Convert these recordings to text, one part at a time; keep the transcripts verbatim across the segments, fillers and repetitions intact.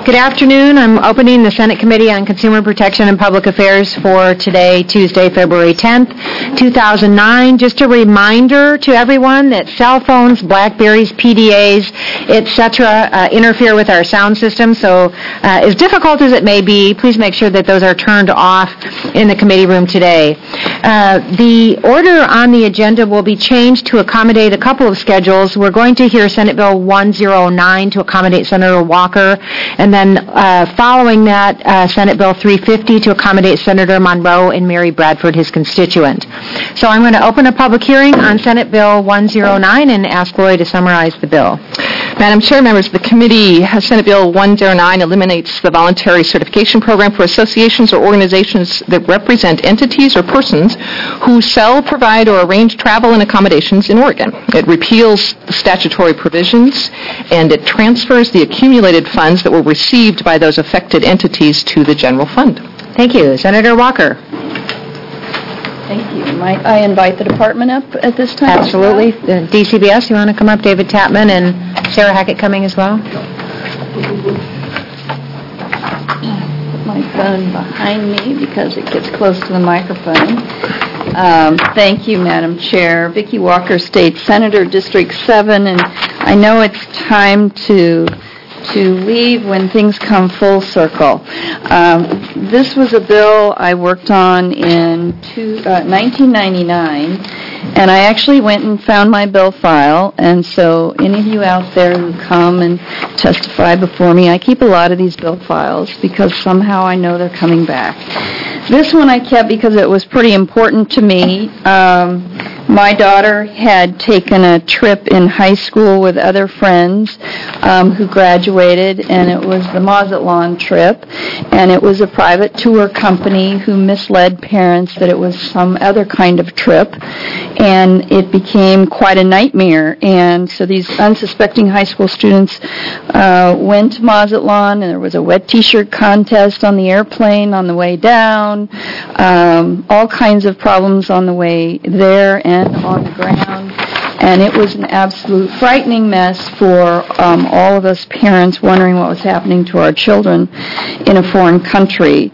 Good afternoon. I'm opening the Senate Committee on Consumer Protection and Public Affairs for today, Tuesday, February tenth, two thousand nine. Just a reminder to everyone that cell phones, Blackberries, P D As, et cetera, uh, interfere with our sound system. So uh, as difficult as it may be, please make sure that those are turned off in the committee room today. Uh, the order on the agenda will be changed to accommodate a couple of schedules. We're going to hear Senate Bill one oh nine to accommodate Senator Walker, and then uh, following that, uh, Senate Bill three fifty to accommodate Senator Monroe and Mary Bradford, his constituent. So I'm going to open a public hearing on Senate Bill one oh nine and ask Lori to summarize the bill. Madam Chair, members of the committee, Senate Bill one oh nine eliminates the voluntary certification program for associations or organizations that represent entities or persons who sell, provide, or arrange travel and accommodations in Oregon. It repeals the statutory provisions, and it transfers the accumulated funds that were received by those affected entities to the general fund. Thank you. Senator Walker. Thank you. Might I invite the department up at this time? Absolutely. Uh, D C B S, you want to come up? David Tapman and Sarah Hackett coming as well. Put my phone behind me because it gets close to the microphone. Um, thank you, Madam Chair. Vicki Walker, State Senator, District seven, and I know it's time to to leave when things come full circle. Um, this was a bill I worked on in two, uh, nineteen ninety-nine, and I actually went and found my bill file, and so any of you out there who come and testify before me, I keep a lot of these bill files because somehow I know they're coming back. This one I kept because it was pretty important to me. Um, My daughter had taken a trip in high school with other friends um, who graduated, and it was the Mazatlan trip, and it was a private tour company who misled parents that it was some other kind of trip, and it became quite a nightmare. And so these unsuspecting high school students uh, went to Mazatlan, and there was a wet T-shirt contest on the airplane on the way down, um, all kinds of problems on the way there and on the ground, and it was an absolute frightening mess for um, all of us parents wondering what was happening to our children in a foreign country.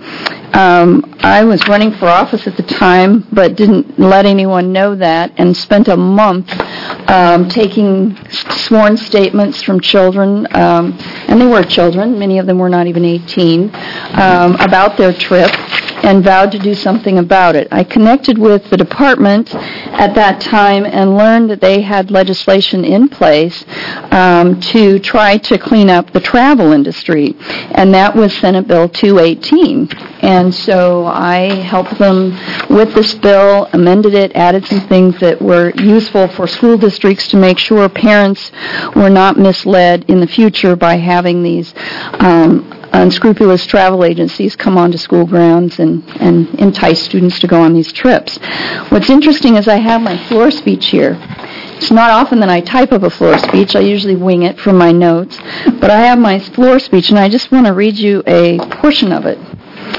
Um, I was running for office at the time, but didn't let anyone know that, and spent a month um, taking sworn statements from children, um, and they were children, many of them were not even eighteen, um, about their trip, and vowed to do something about it. I connected with the department at that time and learned that they had legislation in place um, to try to clean up the travel industry, and that was Senate Bill two eighteen. And so I helped them with this bill, amended it, added some things that were useful for school districts to make sure parents were not misled in the future by having these um, unscrupulous travel agencies come onto school grounds and, and entice students to go on these trips. What's interesting is I have my floor speech here. It's not often that I type up a floor speech. I usually wing it from my notes. But I have my floor speech, and I just want to read you a portion of it.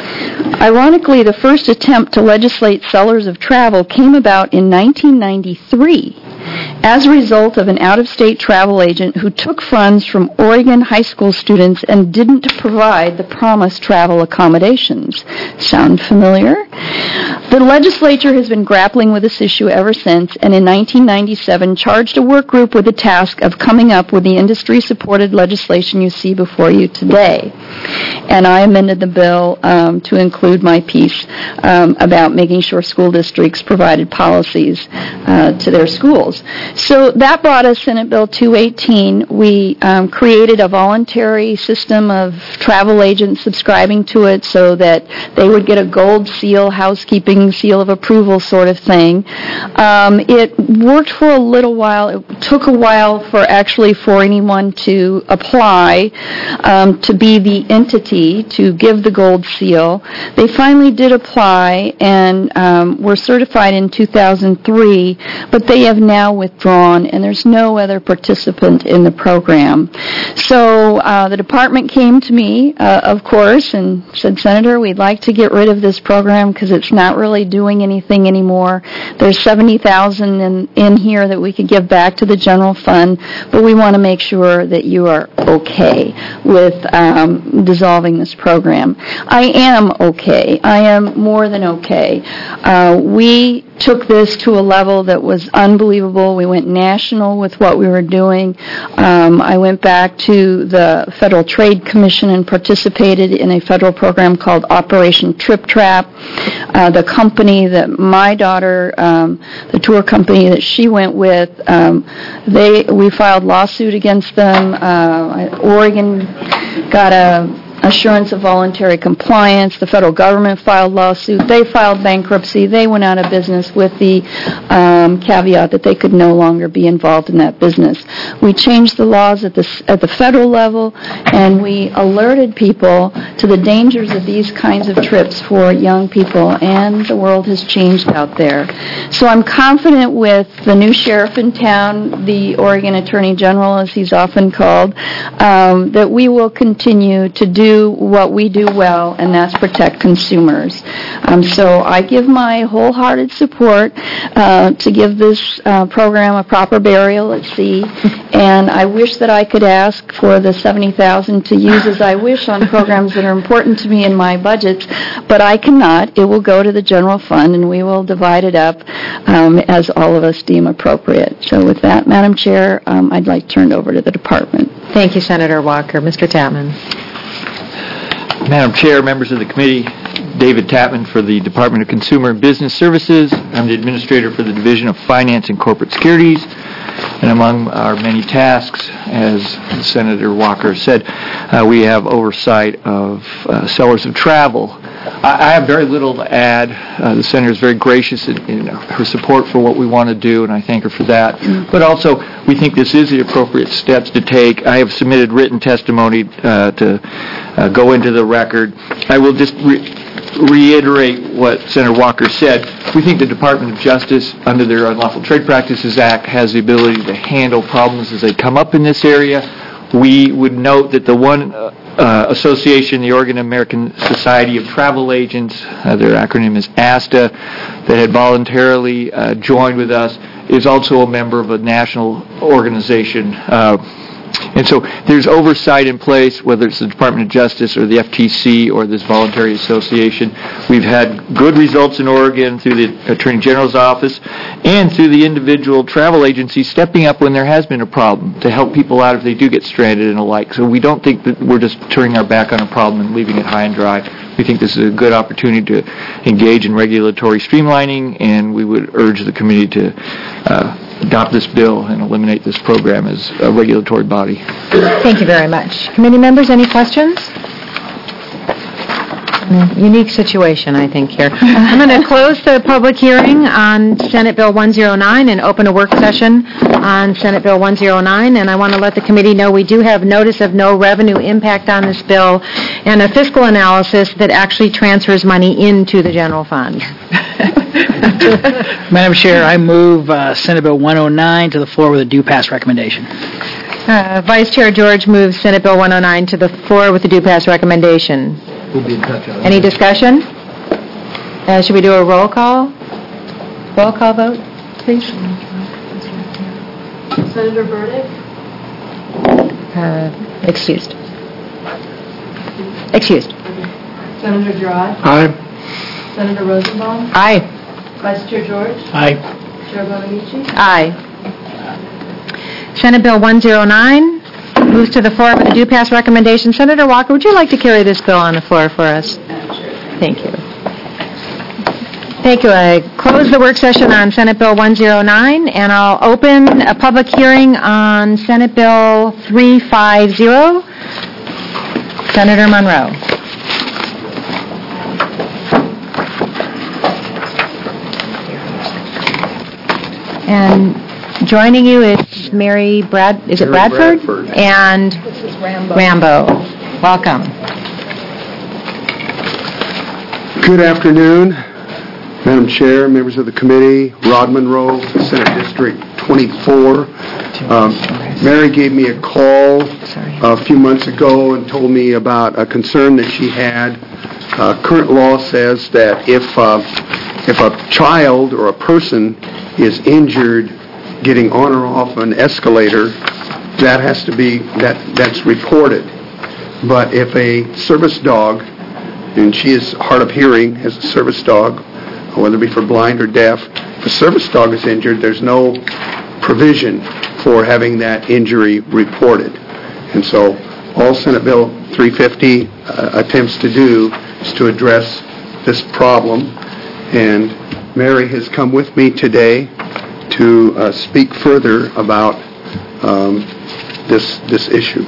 Ironically, the first attempt to legislate sellers of travel came about in nineteen ninety-three as a result of an out-of-state travel agent who took funds from Oregon high school students and didn't provide the promised travel accommodations. Sound familiar? The legislature has been grappling with this issue ever since, and in nineteen ninety-seven charged a work group with the task of coming up with the industry-supported legislation you see before you today. And I amended the bill um, to include my piece um, about making sure school districts provided policies uh, to their schools. So that brought us Senate Bill two eighteen. We um, created a voluntary system of travel agents subscribing to it so that they would get a gold seal, housekeeping seal of approval sort of thing. Um, it worked for a little while. It took a while for actually for anyone to apply um, to be the entity to give the gold seal. They finally did apply and um, were certified in two thousand three, but they have now now withdrawn, and there's no other participant in the program. So uh, the department came to me, uh, of course, and said, Senator, we'd like to get rid of this program because it's not really doing anything anymore. There's seventy thousand dollars in, in here that we could give back to the general fund, but we want to make sure that you are okay with um, dissolving this program. I am okay. I am more than okay. Uh, we took this to a level that was unbelievable. We went national with what we were doing. Um, I went back to the Federal Trade Commission and participated in a federal program called Operation Trip Trap. Uh, the company that my daughter, um, the tour company that she went with, um, they we filed lawsuit against them. Uh, Oregon got a assurance of voluntary compliance. The federal government filed lawsuit. They filed bankruptcy. They went out of business with the um, caveat that they could no longer be involved in that business. We changed the laws at the at the federal level, and we alerted people to the dangers of these kinds of trips for young people, and the world has changed out there. So I'm confident with the new sheriff in town, the Oregon Attorney General, as he's often called, um, that we will continue to do what we do well, and that's protect consumers. Um, so I give my wholehearted support uh, to give this uh, program a proper burial at sea, and I wish that I could ask for the seventy thousand dollars to use as I wish on programs that are important to me in my budgets, but I cannot. It will go to the general fund, and we will divide it up um, as all of us deem appropriate. So with that, Madam Chair, um, I'd like to turn it over to the department. Thank you, Senator Walker. Mister Tapman. Madam Chair, members of the committee, David Tapman for the Department of Consumer and Business Services. I'm the administrator for the Division of Finance and Corporate Securities. And among our many tasks, as Senator Walker said, uh, we have oversight of uh, sellers of travel. I, I have very little to add. Uh, the Senator is very gracious in, in her support for what we want to do, and I thank her for that. But also, we think this is the appropriate steps to take. I have submitted written testimony uh, to uh, go into the record. I will just re- reiterate what Senator Walker said. We think the Department of Justice, under their Unlawful Trade Practices Act, has the ability to handle problems as they come up in this area. We would note that the one uh, uh, association, the Oregon American Society of Travel Agents, uh, their acronym is ASTA, that had voluntarily uh, joined with us, is also a member of a national organization. Uh, And so there's oversight in place, whether it's the Department of Justice or the F T C or this voluntary association. We've had good results in Oregon through the Attorney General's office and through the individual travel agencies stepping up when there has been a problem to help people out if they do get stranded and alike. So we don't think that we're just turning our back on a problem and leaving it high and dry. We think this is a good opportunity to engage in regulatory streamlining, and we would urge the committee to uh, adopt this bill and eliminate this program as a regulatory body. Thank you very much. Committee members, any questions? Unique situation, I think, here. I'm going to close the public hearing on Senate Bill one oh nine and open a work session on Senate Bill one oh nine, and I want to let the committee know we do have notice of no revenue impact on this bill and a fiscal analysis that actually transfers money into the general fund. Madam Chair, I move uh, Senate Bill one oh nine to the floor with a due pass recommendation. Uh, Vice Chair George moves Senate Bill one oh nine to the floor with a due pass recommendation. We'll be in touch on Any discussion? Uh, should we do a roll call? Roll call vote, please. Senator Burdick? Uh, excused. Excused. Senator Gerard? Aye. Senator Rosenbaum? Aye. Vice Chair George? Aye. Chair Bonamici? Aye. Senate Bill one oh nine moves to the floor with a due pass recommendation. Senator Walker, would you like to carry this bill on the floor for us? Thank you. Thank you. I close the work session on Senate Bill one oh nine, and I'll open a public hearing on Senate Bill three fifty. Senator Monroe. And joining you is Mary Brad. Is it Mary Bradford? Bradford. And This is Rambo. Rambo. Welcome. Good afternoon, Madam Chair, members of the committee, Rod Monroe, Senate District twenty-four. Um, Mary gave me a call a few months ago and told me about a concern that she had. Uh, current law says that if uh, if a child or a person is injured getting on or off an escalator, that has to be that that's reported. But if a service dog, and she is hard of hearing as a service dog, whether it be for blind or deaf, if a service dog is injured, there's no provision for having that injury reported. And so all Senate Bill three fifty uh, attempts to do is to address this problem. And Mary has come with me today to uh, speak further about um, this this issue.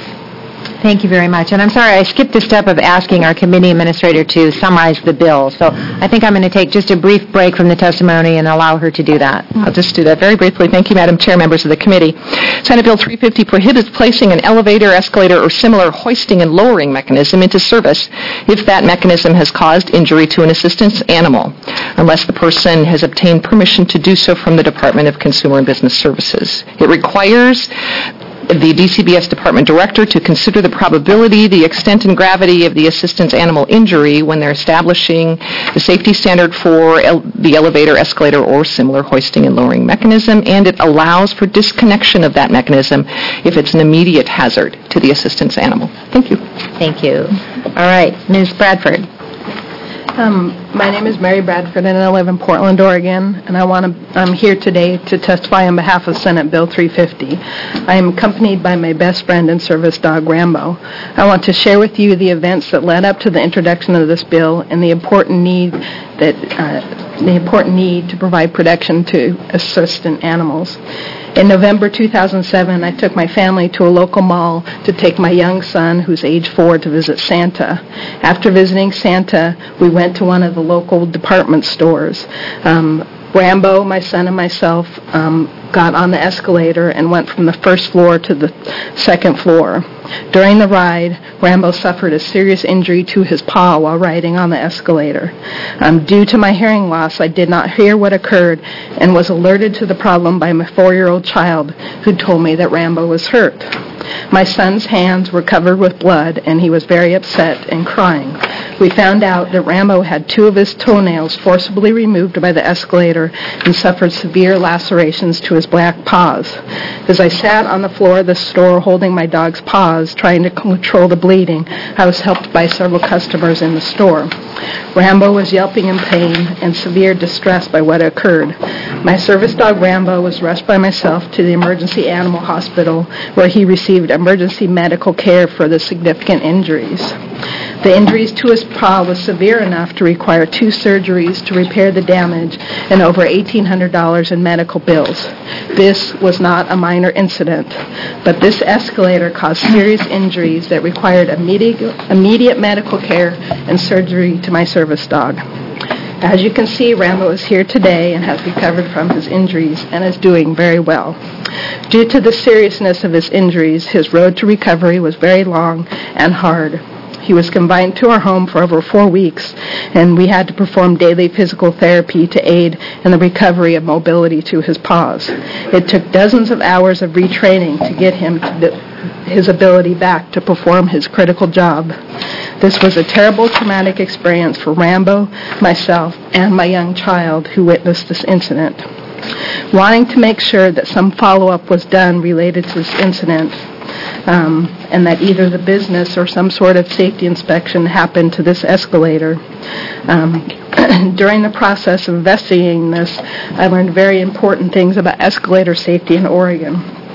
Thank you very much. And I'm sorry, I skipped a step of asking our committee administrator to summarize the bill. So I think I'm going to take just a brief break from the testimony and allow her to do that. I'll just do that very briefly. Thank you, Madam Chair, members of the committee. Senate Bill three fifty prohibits placing an elevator, escalator, or similar hoisting and lowering mechanism into service if that mechanism has caused injury to an assistance animal, unless the person has obtained permission to do so from the Department of Consumer and Business Services. It requires the D C B S Department Director to consider the probability, the extent and gravity of the assistance animal injury when they're establishing the safety standard for el- the elevator, escalator, or similar hoisting and lowering mechanism, and it allows for disconnection of that mechanism if it's an immediate hazard to the assistance animal. Thank you. Thank you. All right, Miz Bradford. Um, my name is Mary Bradford, and I live in Portland, Oregon, and I want to, I'm here today to testify on behalf of Senate Bill three fifty. I am accompanied by my best friend and service dog, Rambo. I want to share with you the events that led up to the introduction of this bill and the important need that uh, the important need to provide protection to assistant animals. In November two thousand seven, I took my family to a local mall to take my young son, who's age four, to visit Santa. After visiting Santa, we went to one of the local department stores. Um, Rambo, my son, and myself um, got on the escalator and went from the first floor to the second floor. During the ride, Rambo suffered a serious injury to his paw while riding on the escalator. Um, due to my hearing loss, I did not hear what occurred and was alerted to the problem by my four-year-old child who told me that Rambo was hurt. My son's hands were covered with blood, and he was very upset and crying. We found out that Rambo had two of his toenails forcibly removed by the escalator and suffered severe lacerations to his black paws. As I sat on the floor of the store holding my dog's paws, trying to control the bleeding, I was helped by several customers in the store. Rambo was yelping in pain and severe distress by what occurred. My service dog, Rambo, was rushed by myself to the emergency animal hospital, where he received emergency medical care for the significant injuries. The injuries to his paw was severe enough to require two surgeries to repair the damage and over eighteen hundred dollars in medical bills. This was not a minor incident, but this escalator caused serious injuries that required immediate, immediate medical care and surgery to my service dog. As you can see, Rambo is here today and has recovered from his injuries and is doing very well. Due to the seriousness of his injuries, his road to recovery was very long and hard. He was confined to our home for over four weeks, and we had to perform daily physical therapy to aid in the recovery of mobility to his paws. It took dozens of hours of retraining to get him to the, his ability back to perform his critical job. This was a terrible traumatic experience for Rambo, myself, and my young child who witnessed this incident. Wanting to make sure that some follow-up was done related to this incident, Um, and that either the business or some sort of safety inspection happened to this escalator. Um, during the process of investigating this, I learned very important things about escalator safety in Oregon.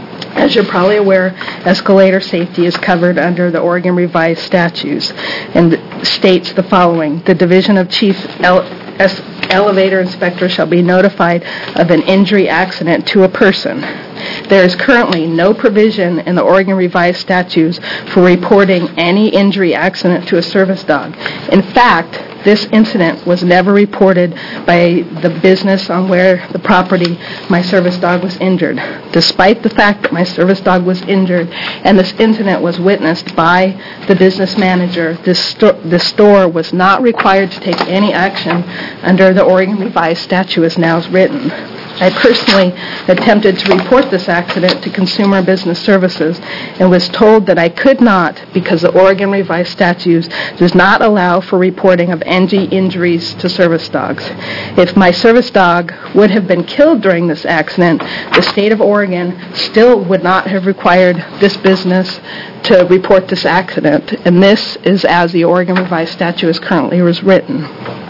As you're probably aware, escalator safety is covered under the Oregon Revised Statutes and states the following: the Division of Chief Ele- es- Elevator Inspector shall be notified of an injury accident to a person. There is currently no provision in the Oregon Revised Statutes for reporting any injury accident to a service dog. In fact, this incident was never reported by the business on where the property my service dog was injured. Despite the fact that my service dog was injured and this incident was witnessed by the business manager, this, sto- this store was not required to take any action under the Oregon Revised Statute as now is written. I personally attempted to report this accident to Consumer Business Services and was told that I could not because the Oregon Revised Statutes does not allow for reporting of N G injuries to service dogs. If my service dog would have been killed during this accident, the state of Oregon still would not have required this business to report this accident, and this is as the Oregon Revised Statute is currently was written.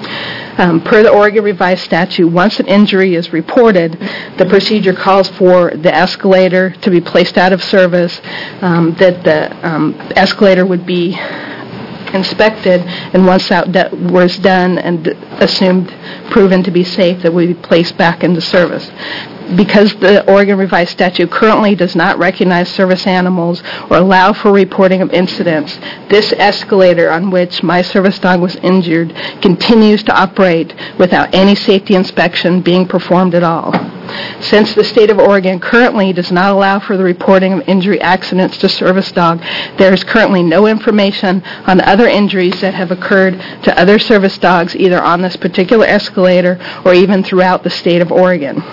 Um, per the Oregon Revised Statute, once an injury is reported, the procedure calls for the escalator to be placed out of service, um, that the um, escalator would be inspected, and once that de- was done and assumed proven to be safe, that would be placed back into service. Because the Oregon Revised Statute currently does not recognize service animals or allow for reporting of incidents, this escalator on which my service dog was injured continues to operate without any safety inspection being performed at all. Since the state of Oregon currently does not allow for the reporting of injury accidents to service dog, there is currently no information on other injuries that have occurred to other service dogs either on this particular escalator or even throughout the state of Oregon.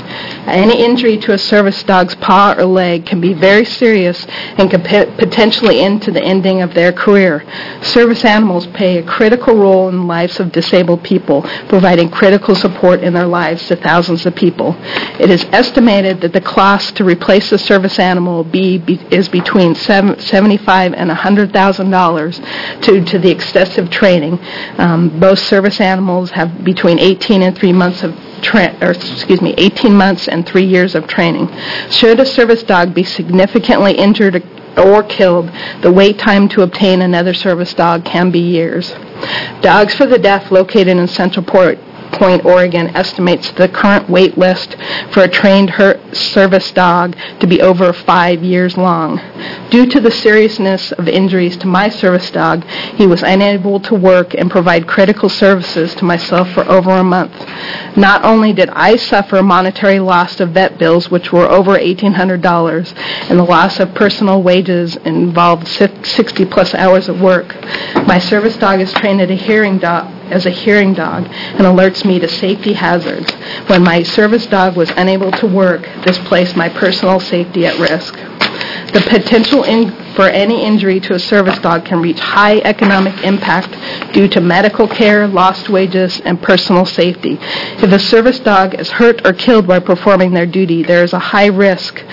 Any injury to a service dog's paw or leg can be very serious and can pe- potentially end to the ending of their career. Service animals play a critical role in the lives of disabled people, providing critical support in their lives to thousands of people. It is estimated that the cost to replace a service animal be, be, is between seventy-five thousand dollars and one hundred thousand dollars due to the excessive training. Um, most service animals have between eighteen and three months of Tra- or excuse me, eighteen months and three years of training. Should a service dog be significantly injured or killed, the wait time to obtain another service dog can be years. Dogs for the Deaf, located in Central Port, Point, Oregon, estimates the current wait list for a trained her- service dog to be over five years long. Due to the seriousness of injuries to my service dog, he was unable to work and provide critical services to myself for over a month. Not only did I suffer monetary loss of vet bills, which were over eighteen hundred dollars, and the loss of personal wages involved sixty plus hours of work, my service dog is trained at a hearing dog as a hearing dog and alerts me to safety hazards. When my service dog was unable to work, this placed my personal safety at risk. The potential in, for any injury to a service dog can reach high economic impact due to medical care, lost wages, and personal safety. If a service dog is hurt or killed while performing their duty, there is a high risk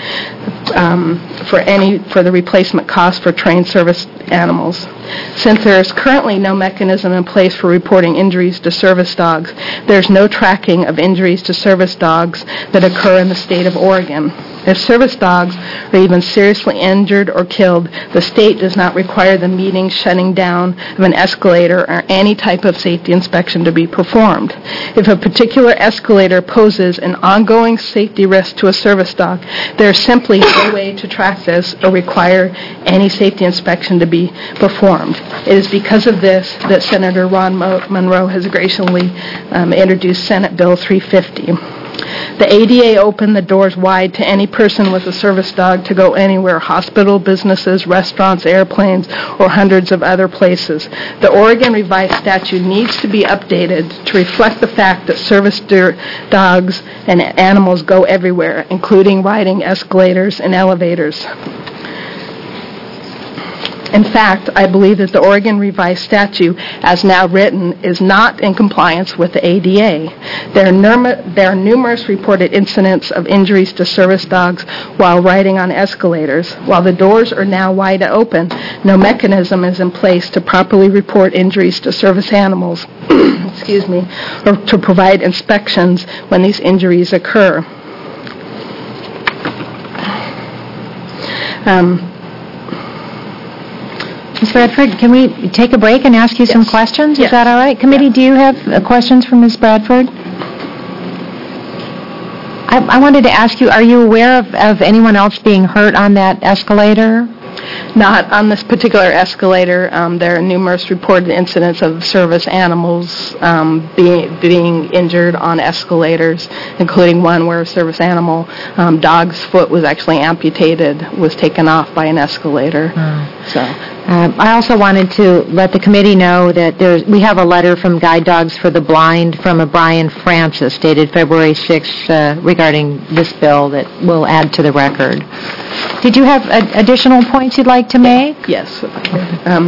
um, for any for the replacement cost for trained service animals. Since there is currently no mechanism in place for reporting injuries to service dogs, there is no tracking of injuries to service dogs that occur in the state of Oregon. If service dogs are even seriously injured or killed, the state does not require the meeting shutting down of an escalator or any type of safety inspection to be performed. If a particular escalator poses an ongoing safety risk to a service dog, there is simply no way to track this or require any safety inspection to be performed. It is because of this that Senator Ron Mo- Monroe has graciously um, introduced Senate Bill three fifty. The A D A opened the doors wide to any person with a service dog to go anywhere, hospital, businesses, restaurants, airplanes, or hundreds of other places. The Oregon Revised Statute needs to be updated to reflect the fact that service do- dogs and animals go everywhere, including riding escalators and elevators. In fact, I believe that the Oregon Revised Statute, as now written, is not in compliance with the A D A. There are, num- there are numerous reported incidents of injuries to service dogs while riding on escalators. While the doors are now wide open, no mechanism is in place to properly report injuries to service animals, excuse me, or to provide inspections when these injuries occur. Um, Miz Bradford, can we take a break and ask you yes. some questions? Is yes. that all right? Committee, yeah. do you have uh, questions for Miz Bradford? I, I wanted to ask you, are you aware of, of anyone else being hurt on that escalator? Not on this particular escalator. Um, there are numerous reported incidents of service animals um, being being injured on escalators, including one where a service animal, um, dog's foot was actually amputated, was taken off by an escalator. Oh. So Um, I also wanted to let the committee know that there's, we have a letter from Guide Dogs for the Blind from a Brian Francis dated February sixth uh, regarding this bill that we'll add to the record. Did you have uh, additional points you'd like to make? Yes. Um,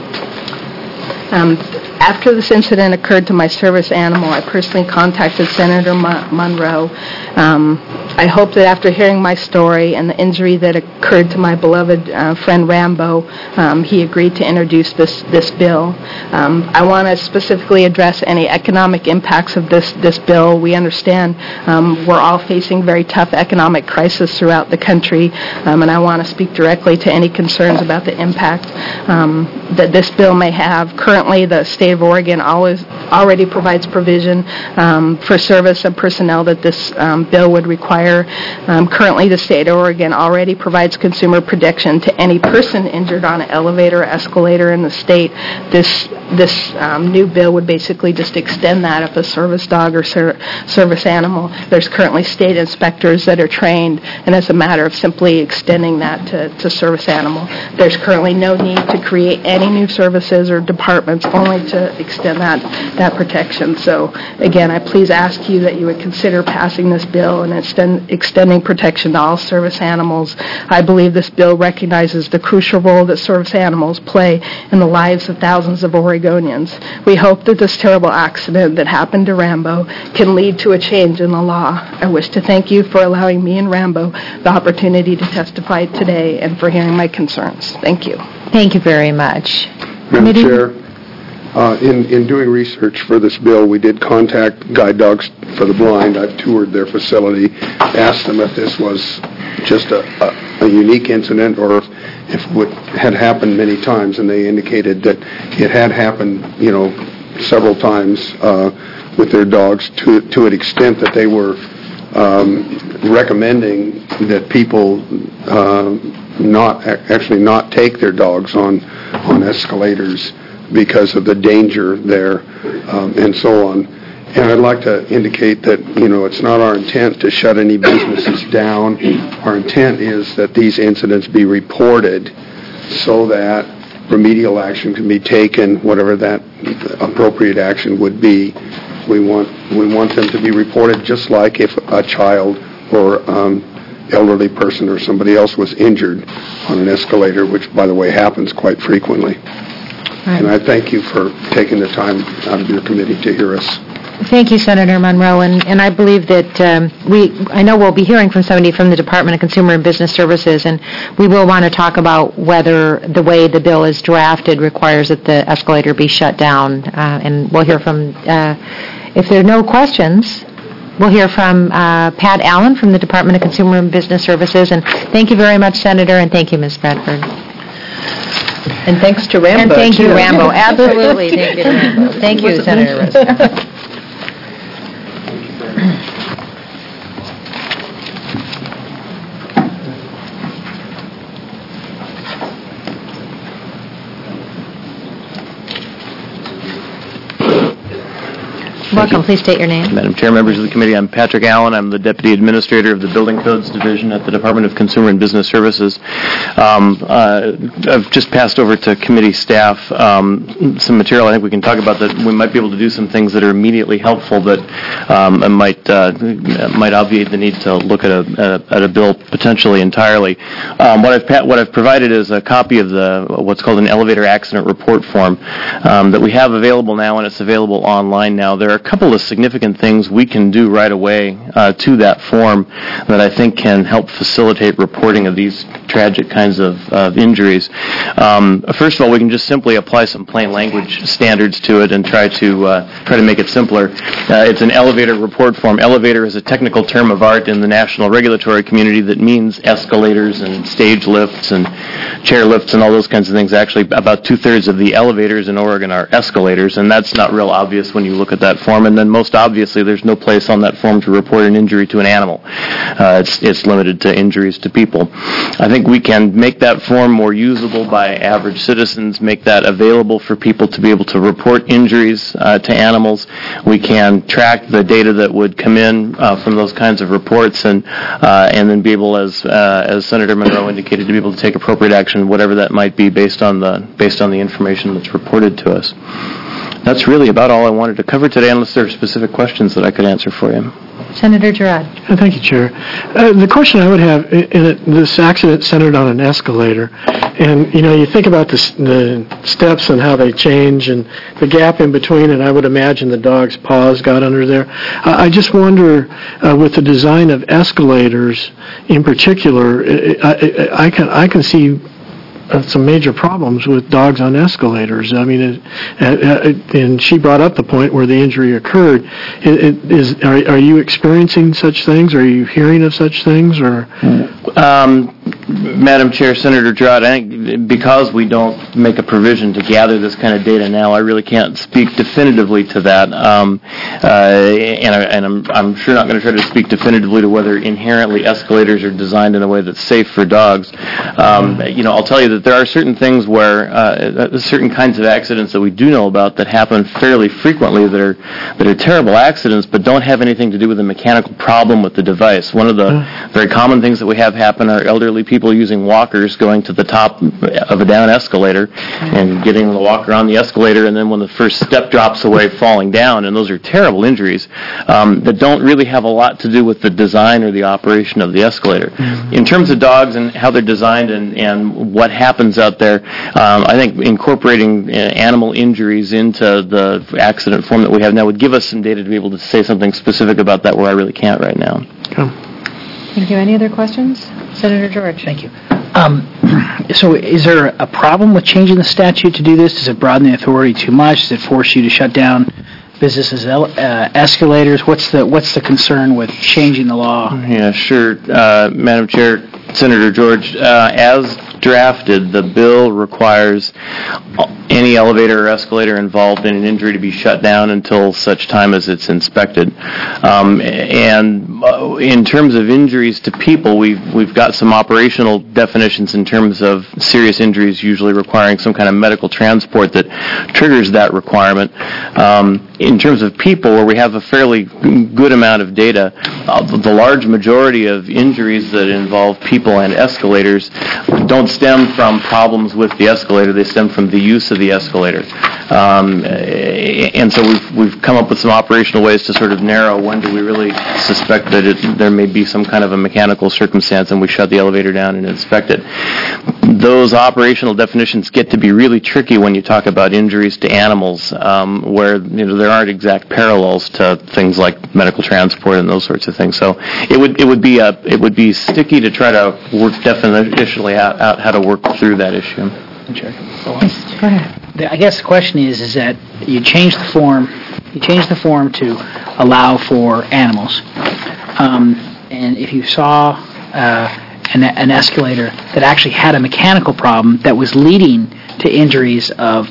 um, after this incident occurred to my service animal, I personally contacted Senator Mon- Monroe. Um, I hope that after hearing my story and the injury that occurred to my beloved uh, friend Rambo, um, he agreed to introduce this this bill. Um, I want to specifically address any economic impacts of this this bill. We understand um, we're all facing very tough economic crisis throughout the country, um, and I want to speak directly to any concerns about the impact um, that this bill may have. Currently, the state of Oregon always already provides provision um, for service of personnel that this um, bill would require. Um, currently, the state of Oregon already provides consumer protection to any person injured on an elevator or escalator in the state. This this um, new bill would basically just extend that if a service dog or ser- service animal. There's currently state inspectors that are trained, and it's a matter of simply extending that to, to service animal. There's currently no need to create any new services or departments, only to extend that that protection. So again, I please ask you that you would consider passing this bill and extend, extending protection to all service animals. I believe this bill recognizes the crucial role that service animals play in the lives of thousands of Oregonians. We hope that this terrible accident that happened to Rambo can lead to a change in the law. I wish to thank you for allowing me and Rambo the opportunity to testify today and for hearing my concerns. Thank you. Thank you very much. Madam Committee? Chair, uh, in, in doing research for this bill, we did contact Guide Dogs for the Blind. I've toured their facility, asked them if this was just a, a, a unique incident or if, if what had happened many times, and they indicated that it had happened, you know, several times uh, with their dogs to, to an extent that they were um, recommending that people uh, not actually not take their dogs on on escalators because of the danger there, um, and so on. And I'd like to indicate that, you know, it's not our intent to shut any businesses down. Our intent is that these incidents be reported so that remedial action can be taken, whatever that appropriate action would be. We want we want them to be reported just like if a child or um, elderly person or somebody else was injured on an escalator, which, by the way, happens quite frequently. Right. And I thank you for taking the time out of your committee to hear us. Thank you, Senator Monroe, and, and I believe that um, we, I know we'll be hearing from somebody from the Department of Consumer and Business Services, and we will want to talk about whether the way the bill is drafted requires that the escalator be shut down, uh, and we'll hear from, uh, if there are no questions, we'll hear from uh, Pat Allen from the Department of Consumer and Business Services, and thank you very much, Senator, and thank you, Miz Bradford. And thanks to Rambo, And thank too. you, Rambo, absolutely, thank you, Rambo. Thank you, Senator Roscoe. Welcome. Please state your name. Madam Chair, members of the committee, I'm Patrick Allen. I'm the Deputy Administrator of the Building Codes Division at the Department of Consumer and Business Services. Um, uh, I've just passed over to committee staff um, some material I think we can talk about that we might be able to do some things that are immediately helpful that um, might uh, might obviate the need to look at a, at a, at a bill potentially entirely. Um, what I've pa- what I've provided is a copy of the what's called an elevator accident report form um, that we have available now, and it's available online now. There are a couple of significant things we can do right away uh, to that form that I think can help facilitate reporting of these tragic kinds of, of injuries. Um, first of all, we can just simply apply some plain language standards to it and try to uh, try to make it simpler. Uh, it's an elevator report form. Elevator is a technical term of art in the national regulatory community that means escalators and stage lifts and chair lifts and all those kinds of things. Actually, about two-thirds of the elevators in Oregon are escalators, and that's not real obvious when you look at that form. form, and then most obviously there's no place on that form to report an injury to an animal. Uh, it's, it's limited to injuries to people. I think we can make that form more usable by average citizens, make that available for people to be able to report injuries uh, to animals. We can track the data that would come in uh, from those kinds of reports, and uh, and then be able, as uh, as Senator Monroe indicated, to be able to take appropriate action, whatever that might be, based on the based on the information that's reported to us. That's really about all I wanted to cover today, unless there are specific questions that I could answer for you. Senator Girard. Uh, Thank you, Chair. Uh, the question I would have, in it, this accident centered on an escalator, and, you know, you think about the, the steps and how they change and the gap in between, and I would imagine the dog's paws got under there. Uh, I just wonder, uh, with the design of escalators in particular, I, I, I can I can see Uh, some major problems with dogs on escalators. I mean, it, uh, and she brought up the point where the injury occurred. It, it is are, are you experiencing such things? Are you hearing of such things? Or um, Madam Chair, Senator Girard, I think because we don't make a provision to gather this kind of data now, I really can't speak definitively to that. Um, uh, and, I, and I'm, I'm sure not going to try to speak definitively to whether inherently escalators are designed in a way that's safe for dogs. Um, you know, I'll tell you that there are certain things where uh, certain kinds of accidents that we do know about that happen fairly frequently that are that are terrible accidents, but don't have anything to do with a mechanical problem with the device. One of the very common things that we have happen are elderly people using walkers going to the top of a down escalator and getting the walker on the escalator, and then when the first step drops away, falling down, and those are terrible injuries um, that don't really have a lot to do with the design or the operation of the escalator. Mm-hmm. In terms of dogs and how they're designed and, and what happens out there, um, I think incorporating uh, animal injuries into the accident form that we have now would give us some data to be able to say something specific about that where I really can't right now. Okay. Thank you. Any other questions? Senator George. Thank you. Um, so is there a problem with changing the statute to do this? Does it broaden the authority too much? Does it force you to shut down businesses, uh, escalators? What's the what's the concern with changing the law? Yeah, sure. Uh, Madam Chair, Senator George, uh, as drafted, the bill requires any elevator or escalator involved in an injury to be shut down until such time as it's inspected. Um, and in terms of injuries to people, we've we've got some operational definitions in terms of serious injuries usually requiring some kind of medical transport that triggers that requirement. Um, in terms of people, where we have a fairly good amount of data, uh, the large majority of injuries that involve people and escalators don't stem from problems with the escalator. They stem from the use of the escalator. Um, and so we've, we've come up with some operational ways to sort of narrow when do we really suspect that it, there may be some kind of a mechanical circumstance, and we shut the elevator down and inspect it. Those operational definitions get to be really tricky when you talk about injuries to animals, um, where you know there aren't exact parallels to things like medical transport and those sorts of things. So it would it would be a it would be sticky to try to work definitionally out, out how to work through that issue. Sure. Go ahead. I guess the question is is that you change the form you change the form to allow for animals, um, and if you saw uh, an, an escalator that actually had a mechanical problem that was leading to injuries of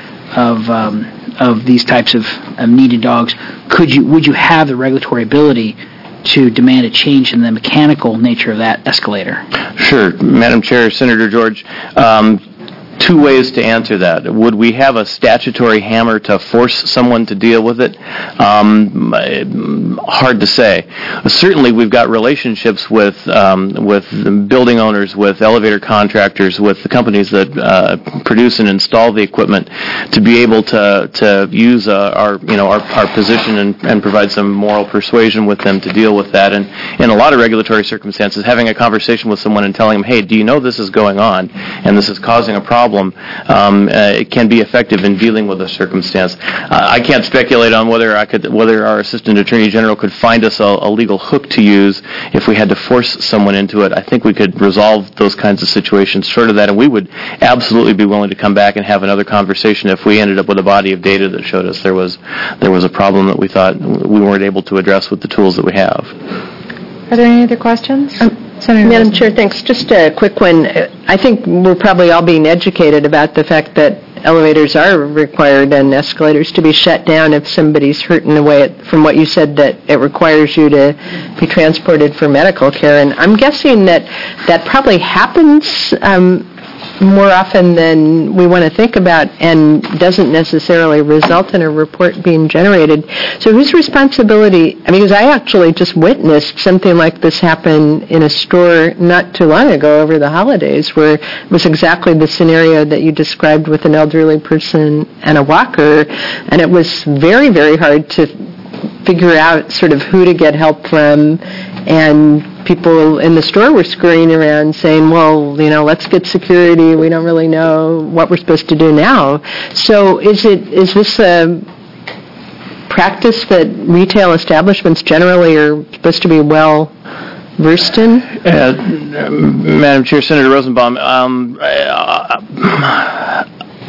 of um, of these types of um, needed dogs, could you would you have the regulatory ability to demand a change in the mechanical nature of that escalator? Sure, Madam Chair, Senator George. Um, Two ways to answer that. Would we have a statutory hammer to force someone to deal with it? Um, hard to say. Certainly, we've got relationships with um, with building owners, with elevator contractors, with the companies that uh, produce and install the equipment, to be able to to use uh, our you know our, our position and, and provide some moral persuasion with them to deal with that. And in a lot of regulatory circumstances, having a conversation with someone and telling them, hey, do you know this is going on and this is causing a problem? Um, uh, it can be effective in dealing with a circumstance. Uh, I can't speculate on whether I could, whether our Assistant Attorney General could find us a, a legal hook to use if we had to force someone into it. I think we could resolve those kinds of situations short of that, and we would absolutely be willing to come back and have another conversation if we ended up with a body of data that showed us there was there was a problem that we thought we weren't able to address with the tools that we have. Are there any other questions? Um, Madam Chair, thanks. Just a quick one. I think we're probably all being educated about the fact that elevators are required and escalators to be shut down if somebody's hurt in a way, from what you said, that it requires you to be transported for medical care. And I'm guessing that that probably happens um, more often than we want to think about and doesn't necessarily result in a report being generated. So whose responsibility, I mean, because I actually just witnessed something like this happen in a store not too long ago over the holidays, where it was exactly the scenario that you described with an elderly person and a walker, and it was very, very hard to figure out sort of who to get help from, and people in the store were scurrying around saying, well, you know, let's get security. We don't really know what we're supposed to do now. So is it is this a practice that retail establishments generally are supposed to be well versed in? Uh, Madam Chair, Senator Rosenbaum, um, uh,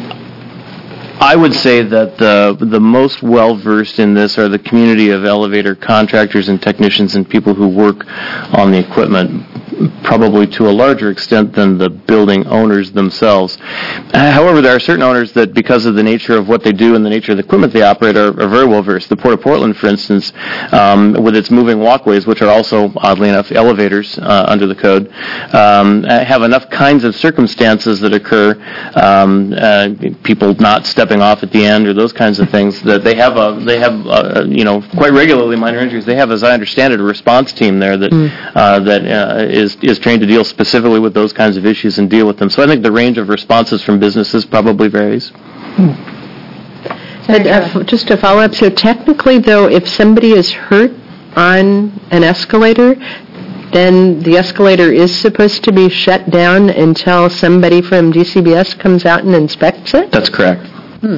I would say that the the most well-versed in this are the community of elevator contractors and technicians and people who work on the equipment, probably to a larger extent than the building owners themselves. Uh, however, there are certain owners that, because of the nature of what they do and the nature of the equipment they operate, are, are very well-versed. The Port of Portland, for instance, um, with its moving walkways, which are also, oddly enough, elevators uh, under the code, um, have enough kinds of circumstances that occur, um, uh, people not stepping off at the end or those kinds of things, that they have, a, they have a, you know, quite regularly minor injuries. They have, as I understand it, a response team there that, mm. uh, that uh, is is trained to deal specifically with those kinds of issues and deal with them. So I think the range of responses from businesses probably varies. Hmm. And, uh, just to follow up, so technically, though, if somebody is hurt on an escalator, then the escalator is supposed to be shut down until somebody from D C B S comes out and inspects it? That's correct. Hmm.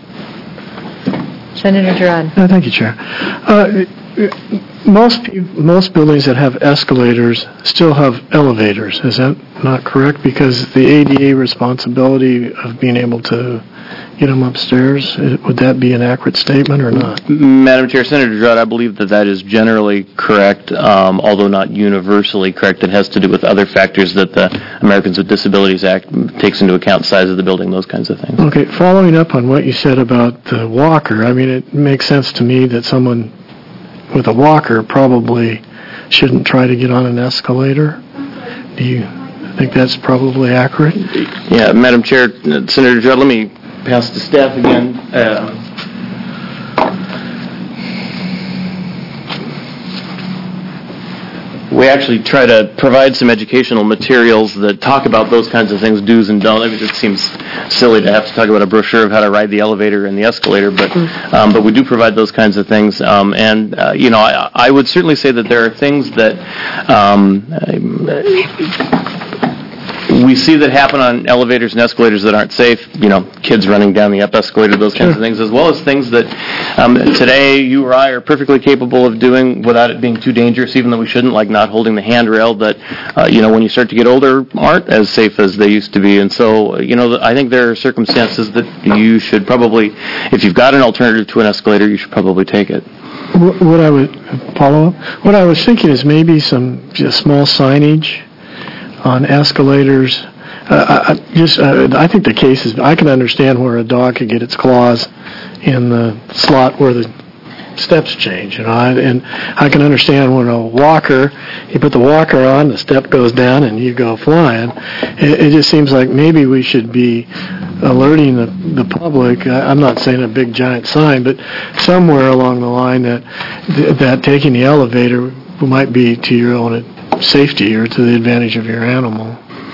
Senator Girard. Uh, thank you, Chair. Uh, Most most buildings that have escalators still have elevators. Is that not correct? Because the A D A responsibility of being able to get them upstairs, would that be an accurate statement or not? Madam Chair, Senator Girard, I believe that that is generally correct, um, although not universally correct. It has to do with other factors that the Americans with Disabilities Act takes into account, size of the building, those kinds of things. Okay, following up on what you said about the walker, I mean, it makes sense to me that someone with a walker probably shouldn't try to get on an escalator. Do you think that's probably accurate? Yeah, Madam Chair, Senator Judd, let me pass to staff again. Uh, we actually try to provide some educational materials that talk about those kinds of things, do's and don'ts. I mean, it seems silly to have to talk about a brochure of how to ride the elevator and the escalator, but um, but we do provide those kinds of things. Um, and, uh, you know, I, I would certainly say that there are things that um, we see that happen on elevators and escalators that aren't safe, you know, kids running down the up escalator, those kinds of things, as well as things that um, today you or I are perfectly capable of doing without it being too dangerous, even though we shouldn't, like not holding the handrail that, uh, you know, when you start to get older, aren't as safe as they used to be. And so, you know, I think there are circumstances that you should probably, if you've got an alternative to an escalator, you should probably take it. What I would follow up, what I was thinking is maybe some just small signage on escalators. Uh, I, just, uh, I think the case is, I can understand where a dog could get its claws in the slot where the steps change, you know, and I can understand when a walker, you put the walker on, the step goes down, and you go flying. It, it just seems like maybe we should be alerting the, the public. I'm not saying a big giant sign, but somewhere along the line that that taking the elevator might be to your own safety or to the advantage of your animal.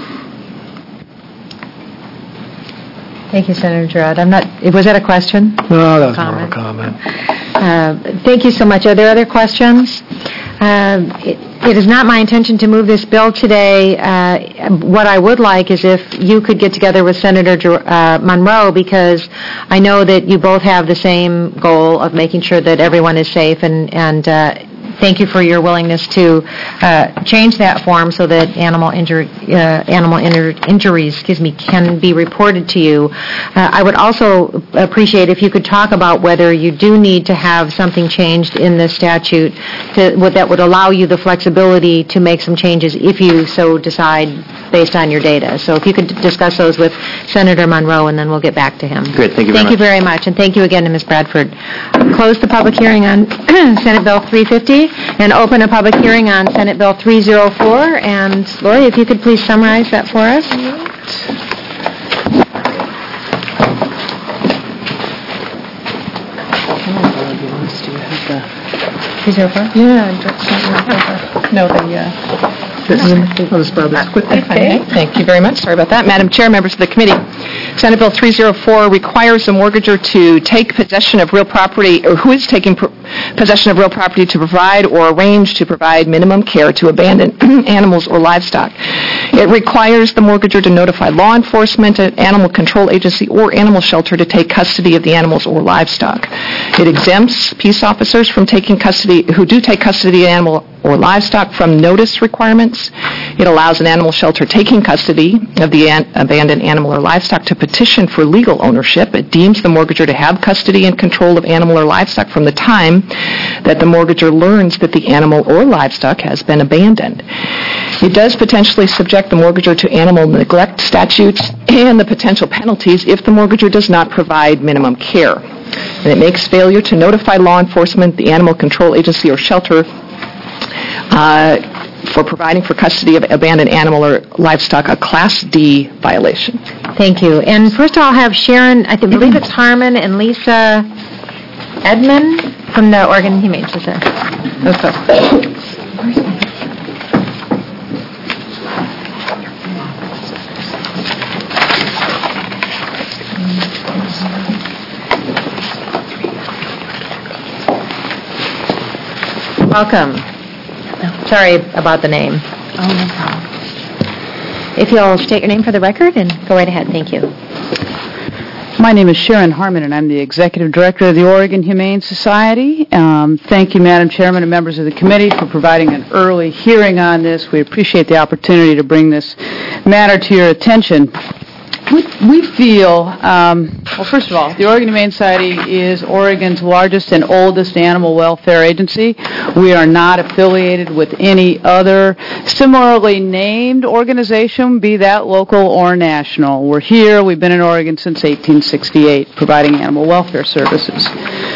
Thank you, Senator Girard. I'm not. Was that a question? No, that was more of a comment. Uh, thank you so much. Are there other questions? Uh, it, it is not my intention to move this bill today. Uh, what I would like is if you could get together with Senator uh, Monroe, because I know that you both have the same goal of making sure that everyone is safe, and and uh, thank you for your willingness to uh, change that form so that animal injury, uh, animal injur- injuries, excuse me, can be reported to you. Uh, I would also appreciate if you could talk about whether you do need to have something changed in the statute to, that would allow you the flexibility to make some changes if you so decide based on your data. So if you could discuss those with Senator Monroe, and then we'll get back to him. Great, thank you very Thank much. you very much, and thank you again to Miz Bradford. Close the public hearing on Senate Bill three fifty and open a public hearing on Senate Bill three oh four. And Lori, if you could please summarize that for us. three oh four? Yeah. No, the, uh... I'll just borrow this quickly. Okay. Thank you very much. Sorry about that. Madam Chair, members of the committee, Senate Bill three oh four requires a mortgager to take possession of real property, or who is taking pr- possession of real property to provide or arrange to provide minimum care to abandoned animals or livestock. It requires the mortgager to notify law enforcement, an animal control agency, or animal shelter to take custody of the animals or livestock. It exempts peace officers from taking custody, who do take custody of the animal or livestock, from notice requirements. It allows an animal shelter taking custody of the an- abandoned animal or livestock to petition for legal ownership. It deems the mortgager to have custody and control of animal or livestock from the time that the mortgager learns that the animal or livestock has been abandoned. It does potentially subject the mortgager to animal neglect statutes and the potential penalties if the mortgager does not provide minimum care. And it makes failure to notify law enforcement, the animal control agency, or shelter Uh, for providing for custody of abandoned animal or livestock a Class D violation. Thank you. And first I'll have Sharon, I think- believe it's Harmon and Lisa Edmond from the Oregon Humane Society. Welcome. Sorry about the name. Oh, no problem. If you'll state your name for the record and go right ahead. Thank you. My name is Sharon Harmon, and I'm the Executive Director of the Oregon Humane Society. Um, thank you, Madam Chairman and members of the committee, for providing an early hearing on this. We appreciate the opportunity to bring this matter to your attention. We, we feel, um, well, first of all, the Oregon Humane Society is Oregon's largest and oldest animal welfare agency. We are not affiliated with any other similarly named organization, be that local or national. We're here. We've been in Oregon since eighteen sixty-eight, providing animal welfare services.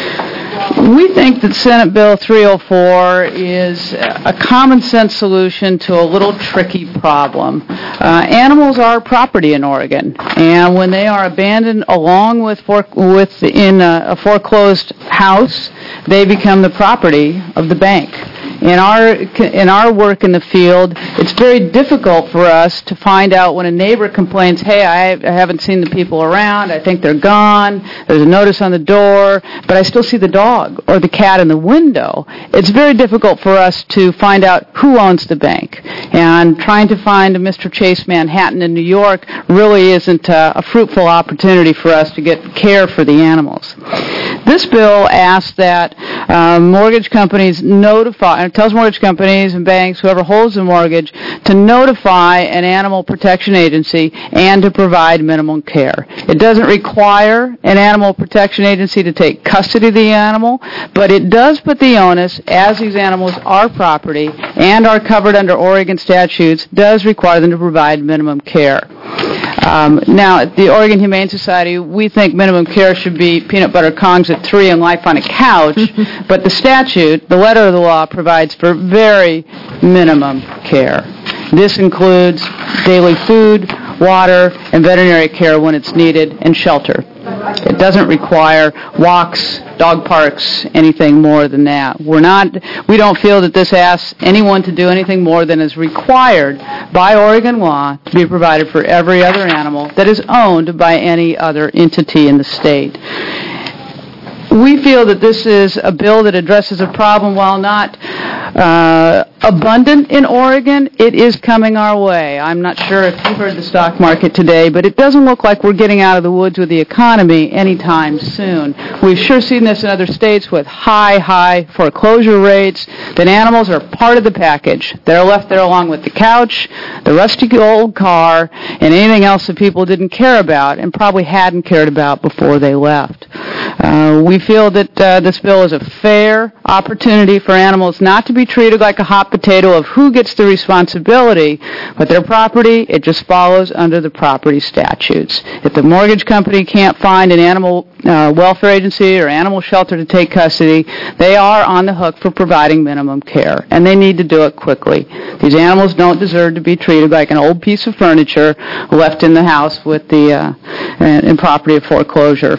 We think that Senate Bill three oh four is a common sense solution to a little tricky problem. Uh, animals are property in Oregon, and when they are abandoned along with, for, with in a, a foreclosed house, they become the property of the bank. In our in our work in the field, it's very difficult for us to find out when a neighbor complains, hey, I, I haven't seen the people around, I think they're gone, there's a notice on the door, but I still see the dog or the cat in the window. It's very difficult for us to find out who owns the bank. And trying to find a Mister Chase Manhattan in New York really isn't a, a fruitful opportunity for us to get care for the animals. This bill asks that uh, mortgage companies notify, and it tells mortgage companies and banks, whoever holds the mortgage, to notify an animal protection agency and to provide minimum care. It doesn't require an animal protection agency to take custody of the animal, but it does put the onus, as these animals are property and are covered under Oregon statutes, does require them to provide minimum care. Um, now, at the Oregon Humane Society, we think minimum care should be peanut butter Kongs at three and life on a couch, but the statute, the letter of the law, provides for very minimum care. This includes daily food, water, and veterinary care when it's needed, and shelter. It doesn't require walks, dog parks, anything more than that. We're not, we don't feel that this asks anyone to do anything more than is required by Oregon law to be provided for every other animal that is owned by any other entity in the state. We feel that this is a bill that addresses a problem while not uh, abundant in Oregon. It is coming our way. I'm not sure if you heard the stock market today, but it doesn't look like we're getting out of the woods with the economy anytime soon. We've sure seen this in other states with high, high foreclosure rates, that animals are part of the package. They're left there along with the couch, the rusty old car, and anything else that people didn't care about and probably hadn't cared about before they left. Uh, we feel that uh, this bill is a fair opportunity for animals not to be treated like a hot potato of who gets the responsibility, but their property, it just follows under the property statutes. If the mortgage company can't find an animal uh, welfare agency or animal shelter to take custody, they are on the hook for providing minimum care, and they need to do it quickly. These animals don't deserve to be treated like an old piece of furniture left in the house with the uh, in property of foreclosure.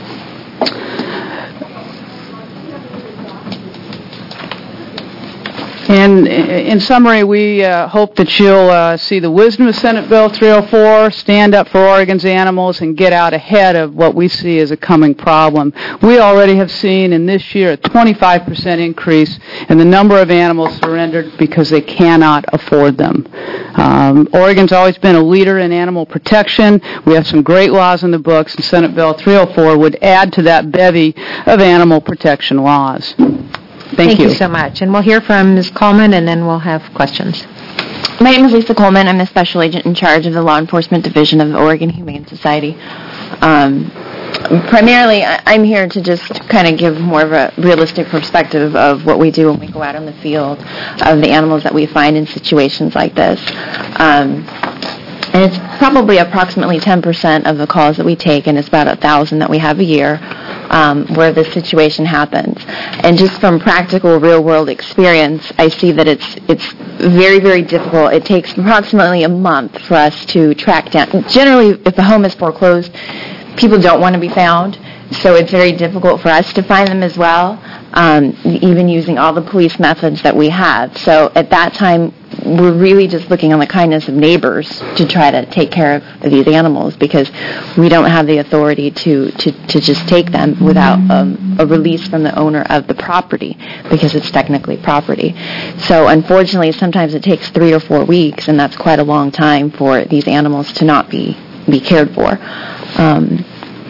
And in summary, we uh, hope that you'll uh, see the wisdom of Senate Bill three oh four, stand up for Oregon's animals, and get out ahead of what we see as a coming problem. We already have seen in this year a twenty-five percent increase in the number of animals surrendered because they cannot afford them. Um, Oregon's always been a leader in animal protection. We have some great laws in the books, and Senate Bill three oh four would add to that bevy of animal protection laws. Thank, Thank you. you so much. And we'll hear from Miz Coleman, and then we'll have questions. My name is Lisa Coleman. I'm the special agent in charge of the Law Enforcement Division of the Oregon Humane Society. Um, primarily, I- I'm here to just kind of give more of a realistic perspective of what we do when we go out on the field, of the animals that we find in situations like this. Um, and it's probably approximately ten percent of the calls that we take, and it's about one thousand that we have a year, um, where this situation happens. And just from practical, real-world experience, I see that it's it's very, very difficult. It takes approximately a month for us to track down. Generally, if the home is foreclosed, people don't want to be found, so it's very difficult for us to find them as well, um, even using all the police methods that we have. So at that time, we're really just looking on the kindness of neighbors to try to take care of these animals, because we don't have the authority to, to, to just take them without um, a release from the owner of the property, because it's technically property. So unfortunately, sometimes it takes three or four weeks, and that's quite a long time for these animals to not be, be cared for. Um,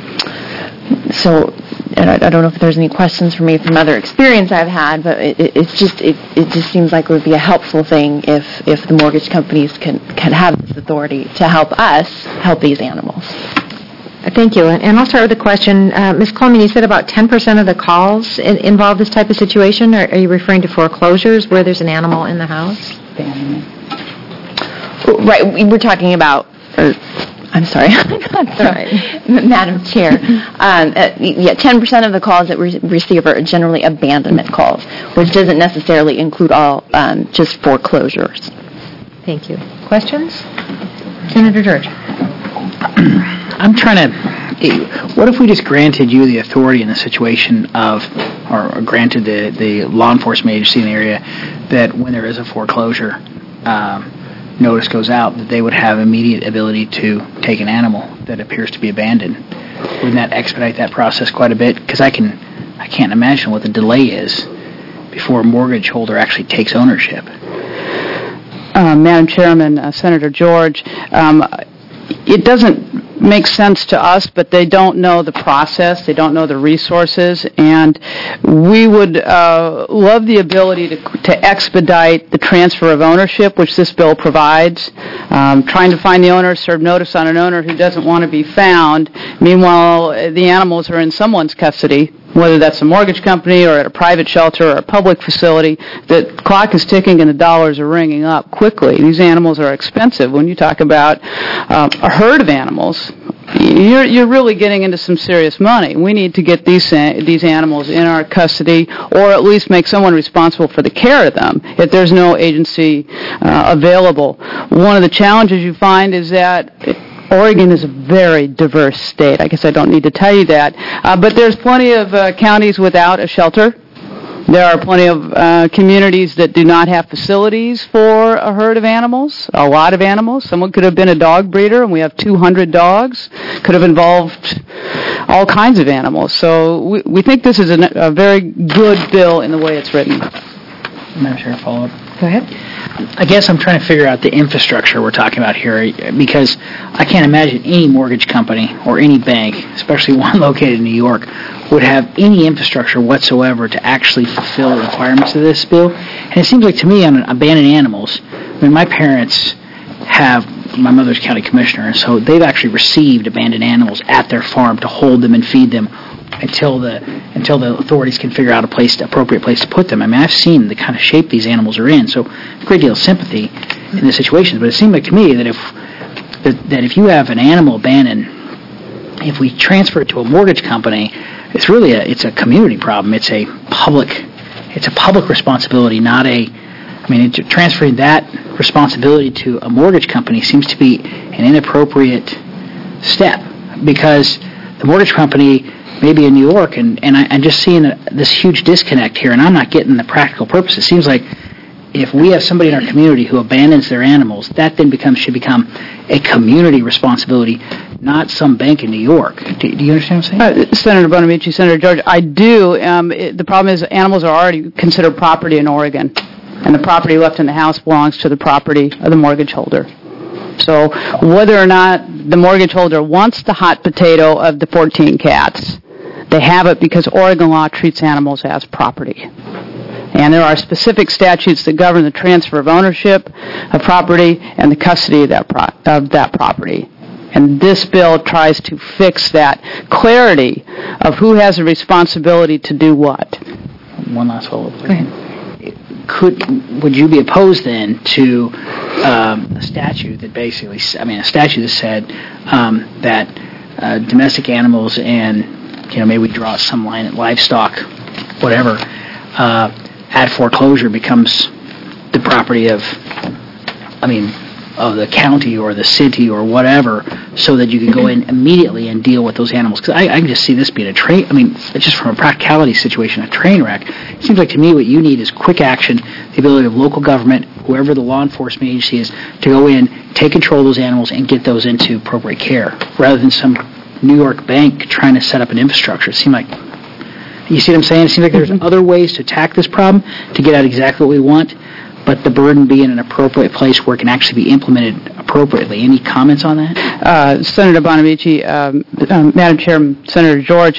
so and I, I don't know if there's any questions for me from other experience I've had, but it, it, it's just it, it just seems like it would be a helpful thing if, if the mortgage companies can, can have this authority to help us help these animals. Thank you. And, and I'll start with a question. Uh, Miz Coleman, you said about ten percent of the calls in, involve this type of situation. Are, are you referring to foreclosures where there's an animal in the house? Right. We were talking about... Or, I'm sorry. Right. Madam Chair. Um, uh, yeah, ten percent of the calls that we receive are generally abandonment calls, which doesn't necessarily include all um, just foreclosures. Thank you. Questions? Senator George. I'm trying to, what if we just granted you the authority in the situation of, or, or granted the, the law enforcement agency in the area, that when there is a foreclosure, um, notice goes out, that they would have immediate ability to take an animal that appears to be abandoned? Wouldn't that expedite that process quite a bit? Because I can, I can't imagine what the delay is before a mortgage holder actually takes ownership. Uh, Madam Chairman, uh, Senator George, um, it doesn't make sense to us, but they don't know the process, they don't know the resources, and we would uh, love the ability to, to expedite the transfer of ownership, which this bill provides. Um, trying to find the owner, serve notice on an owner who doesn't want to be found. Meanwhile, the animals are in someone's custody, whether that's a mortgage company or at a private shelter or a public facility. The clock is ticking and the dollars are ringing up quickly. These animals are expensive. When you talk about um, a herd of animals, you're, you're really getting into some serious money. We need to get these these animals in our custody, or at least make someone responsible for the care of them if there's no agency uh, available. One of the challenges you find is that Oregon is a very diverse state. I guess I don't need to tell you that. Uh, but there's plenty of uh, counties without a shelter. There are plenty of uh, communities that do not have facilities for a herd of animals, a lot of animals. Someone could have been a dog breeder, and we have two hundred dogs. Could have involved all kinds of animals. So we, we think this is a, a very good bill in the way it's written. Madam Chair, follow up. Go ahead. I guess I'm trying to figure out the infrastructure we're talking about here, because I can't imagine any mortgage company or any bank, especially one located in New York, would have any infrastructure whatsoever to actually fulfill the requirements of this bill. And it seems like to me on abandoned animals, I mean, my parents have, my mother's county commissioner, and so they've actually received abandoned animals at their farm to hold them and feed them until the until the authorities can figure out a place, to, appropriate place to put them. I mean, I've seen the kind of shape these animals are in, so a great deal of sympathy in this situation. But it seemed like to me that if that, that if you have an animal abandoned, if we transfer it to a mortgage company, it's really a it's a community problem. It's a public it's a public responsibility, not a. I mean, it, transferring that responsibility to a mortgage company seems to be an inappropriate step, because the mortgage company may be in New York, and, and I, I'm just seeing a, this huge disconnect here, and I'm not getting the practical purpose. It seems like if we have somebody in our community who abandons their animals, that then becomes should become a community responsibility, not some bank in New York. Do, do you understand what I'm saying? Uh, Senator Bonamici, Senator George, I do. Um, it, the problem is animals are already considered property in Oregon, and the property left in the house belongs to the property of the mortgage holder. So whether or not the mortgage holder wants the hot potato of the fourteen cats, they have it because Oregon law treats animals as property. And there are specific statutes that govern the transfer of ownership of property and the custody of that pro- of that property. And this bill tries to fix that clarity of who has a responsibility to do what. One last follow-up. Go ahead. Could would you be opposed then to um, a statute that basically, I mean, a statute that said um, that uh, domestic animals and, you know, maybe we draw some line at livestock, whatever, uh, at foreclosure becomes the property of, I mean, of the county or the city or whatever, so that you can go in immediately and deal with those animals? Because I, I can just see this being a train, I mean, just from a practicality situation, a train wreck. It seems like to me what you need is quick action, the ability of local government, whoever the law enforcement agency is, to go in, take control of those animals, and get those into appropriate care, rather than some New York bank trying to set up an infrastructure. It seems like, you see what I'm saying? It seems like there's other ways to attack this problem to get at exactly what we want, but the burden be in an appropriate place where it can actually be implemented appropriately. Any comments on that? Uh, Senator Bonamici, um, um, Madam Chairman, Senator George,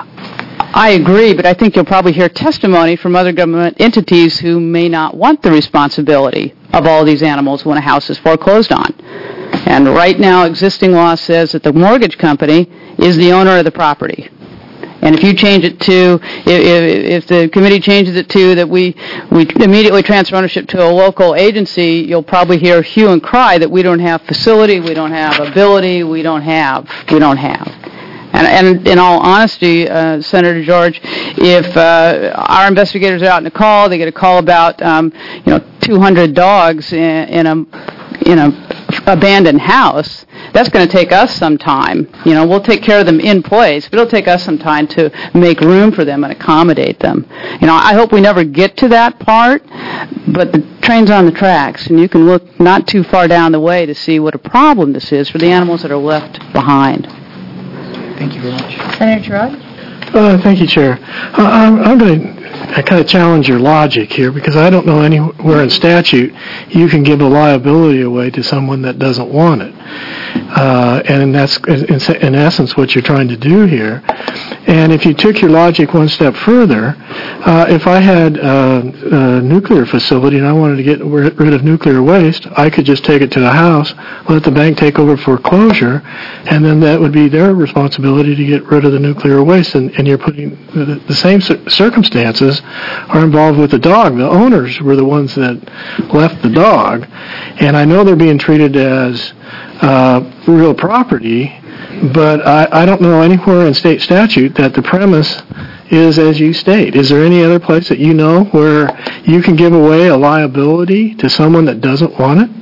I agree, but I think you'll probably hear testimony from other government entities who may not want the responsibility of all these animals when a house is foreclosed on. And right now, existing law says that the mortgage company is the owner of the property. And if you change it to, if, if the committee changes it to that we, we immediately transfer ownership to a local agency, you'll probably hear hue and cry that we don't have facility, we don't have ability, we don't have, we don't have. And, and in all honesty, uh, Senator George, if uh, our investigators are out in a call, they get a call about, um, you know, two hundred dogs in, in a in a abandoned house, that's going to take us some time. You know, we'll take care of them in place, but it'll take us some time to make room for them and accommodate them. You know, I hope we never get to that part, but the train's on the tracks, and you can look not too far down the way to see what a problem this is for the animals that are left behind. Thank you very much. Senator Girard? Uh, thank you, Chair. Uh, I'm, I'm going to kind of challenge your logic here, because I don't know anywhere in statute you can give a liability away to someone that doesn't want it. Uh, and that's, in, in essence, what you're trying to do here. And if you took your logic one step further, uh, if I had uh, a nuclear facility and I wanted to get rid of nuclear waste, I could just take it to the house, let the bank take over foreclosure, and then that would be their responsibility to get rid of the nuclear waste. And, and you're putting the, the same circumstances are involved with the dog. The owners were the ones that left the dog, and I know they're being treated as uh, real property, but I, I don't know anywhere in state statute that the premise is as you state. Is there any other place that you know where you can give away a liability to someone that doesn't want it?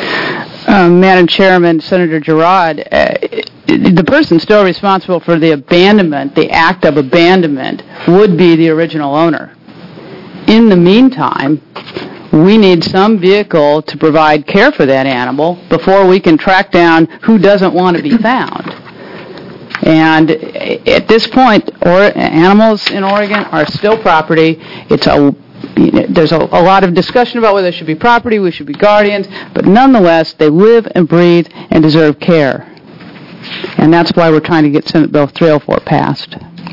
Um, Madam Chairman, Senator Girard, uh, the person still responsible for the abandonment, the act of abandonment, would be the original owner. In the meantime, we need some vehicle to provide care for that animal before we can track down who doesn't want to be found. And at this point, or, animals in Oregon are still property. It's a there's a, a lot of discussion about whether they should be property, we should be guardians, but nonetheless, they live and breathe and deserve care. And that's why we're trying to get Senate Bill three oh four passed.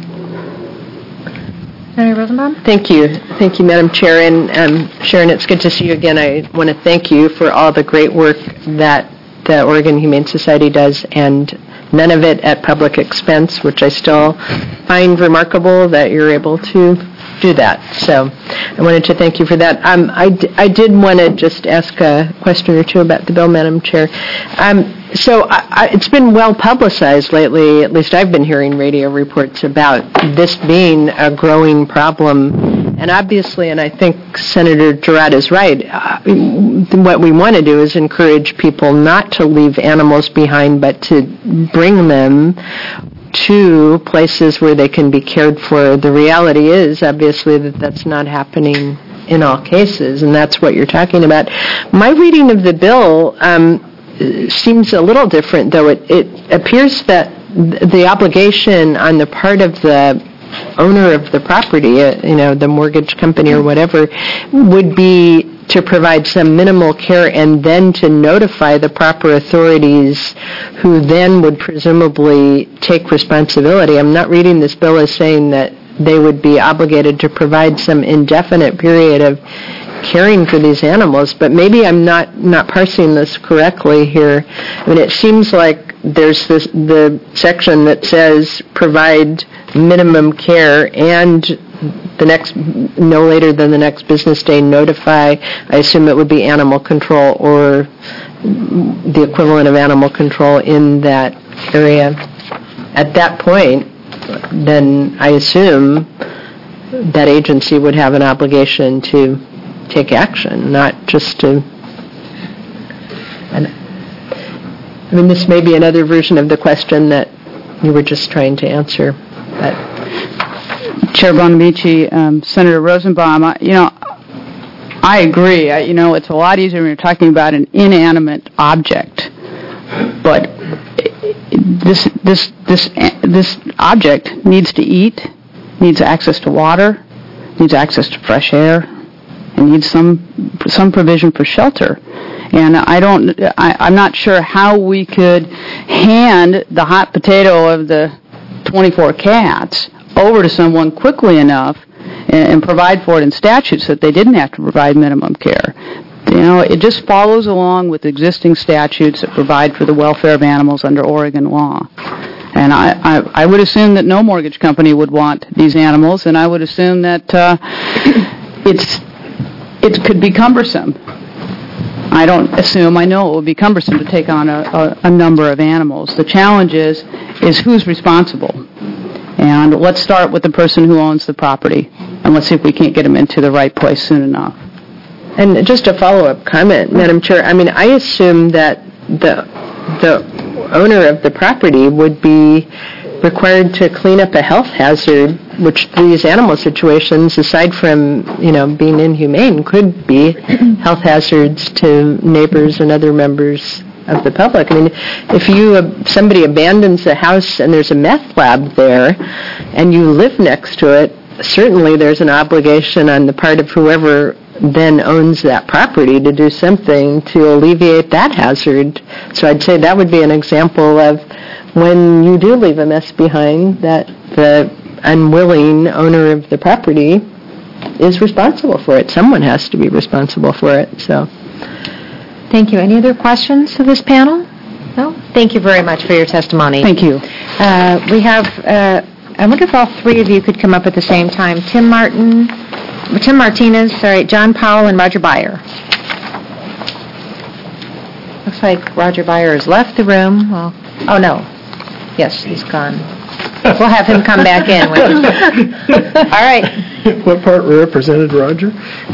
Senator Rosenbaum? Thank you. Thank you, Madam Chair. And um, Sharon, it's good to see you again. I want to thank you for all the great work that the Oregon Humane Society does, and none of it at public expense, which I still find remarkable that you're able to do that. So I wanted to thank you for that. Um, I, d- I did want to just ask a question or two about the bill, Madam Chair. Um, so I, I, it's been well publicized lately, at least I've been hearing radio reports about this being a growing problem. And obviously, and I think Senator Girard is right, uh, what we want to do is encourage people not to leave animals behind, but to bring them to places where they can be cared for. The reality is, obviously, that that's not happening in all cases, and that's what you're talking about. My reading of the bill um, seems a little different, though. It, it appears that the obligation on the part of the owner of the property, uh, you know, the mortgage company or whatever, would be to provide some minimal care and then to notify the proper authorities who then would presumably take responsibility. I'm not reading this bill as saying that they would be obligated to provide some indefinite period of caring for these animals, but maybe I'm not, not parsing this correctly here. I mean, it seems like there's this, the section that says provide minimum care and the next, no later than the next business day, notify. I assume it would be animal control or the equivalent of animal control in that area. At that point, then I assume that agency would have an obligation to take action, not just to... And, I mean, this may be another version of the question that you were just trying to answer, but... Chair Bonamici, um, Senator Rosenbaum, I, you know, I agree. I, you know, it's a lot easier when you're talking about an inanimate object, but this this this this object needs to eat, needs access to water, needs access to fresh air, and needs some some provision for shelter. And I don't, I, I'm not sure how we could hand the hot potato of the twenty-four cats over to someone quickly enough and, and provide for it in statutes that they didn't have to provide minimum care. You know, it just follows along with existing statutes that provide for the welfare of animals under Oregon law. And I, I, I would assume that no mortgage company would want these animals, and I would assume that uh, it's it could be cumbersome. I don't assume, I know it would be cumbersome to take on a, a, a number of animals. The challenge is, is who's responsible. And let's start with the person who owns the property, and let's see if we can't get them into the right place soon enough. And just a follow-up comment, Madam Chair, I mean, I assume that the the owner of the property would be required to clean up a health hazard, which these animal situations, aside from, you know, being inhumane, could be health hazards to neighbors and other members of the public. I mean, if you uh, somebody abandons a house and there's a meth lab there, and you live next to it, certainly there's an obligation on the part of whoever then owns that property to do something to alleviate that hazard. So I'd say that would be an example of when you do leave a mess behind, that the unwilling owner of the property is responsible for it. Someone has to be responsible for it. So. Thank you. Any other questions of this panel? No? Thank you very much for your testimony. Thank you. Uh, we have, uh, I wonder if all three of you could come up at the same time. Tim Martin, Tim Martinez, sorry, John Powell, and Roger Byer. Looks like Roger Byer has left the room. Well, oh, no. Yes, he's gone. We'll have him come back in. All right. What part represented Roger?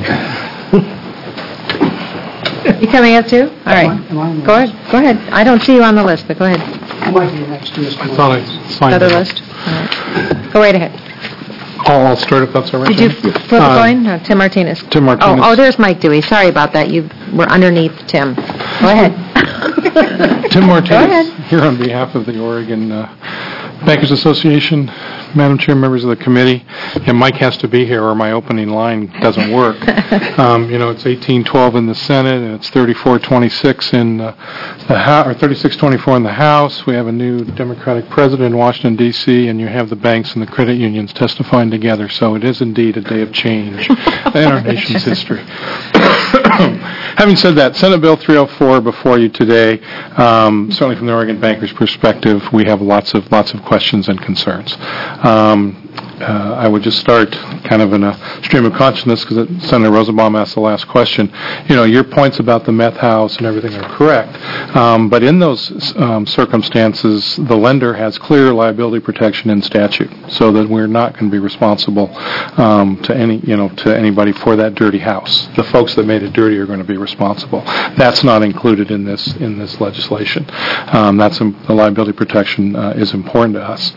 You coming up too? All right. Go ahead. Go ahead. I don't see you on the list, but go ahead. I might be next to Mister I thought I signed Other it. list? All right. Go right ahead. I'll, I'll start if that's all right. Did you flip a Uh, coin? No, Tim Martinez. Tim Martinez. Oh, oh, there's Mike Dewey. Sorry about that. You were underneath Tim. Go ahead. Tim Martinez, Go ahead. here on behalf of the Oregon uh, Bankers Association, Madam Chair, members of the committee. Yeah, Mike has to be here or my opening line doesn't work. um, you know, it's eighteen twelve in the Senate and it's thirty-four twenty-six in uh, the House, or thirty-six twenty-four in the House. We have a new Democratic president in Washington, D C, and you have the banks and the credit unions testifying together. So it is indeed a day of change in our nation's history. Having said that, Senate Bill three oh four before you today, um, certainly from the Oregon bankers' perspective, we have lots of lots of questions and concerns. Um, uh, I would just start kind of in a stream of consciousness because Senator Rosenbaum asked the last question. You know, your points about the meth house and everything are correct, um, but in those um, circumstances, the lender has clear liability protection in statute, so that we're not going to be responsible um, to any, you know, to anybody for that dirty house. The folks that made it dirty are going to be responsible. That's not included in this in this legislation. Um, that's um, the liability protection uh, is important to us.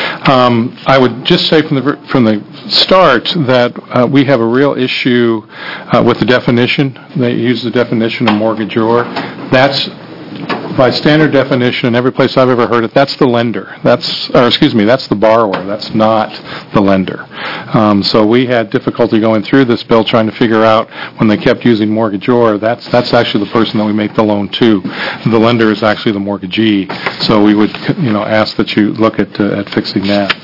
Um, I would just say from the from the start that uh, we have a real issue uh, with the definition. They use the definition of mortgagor. That's by standard definition, every place I've ever heard it, that's the lender. That's, or excuse me, that's the borrower. That's not the lender. Um, so we had difficulty going through this bill trying to figure out when they kept using mortgagor, that's that's actually the person that we make the loan to. The lender is actually the mortgagee. So we would, you know, ask that you look at uh, at fixing that.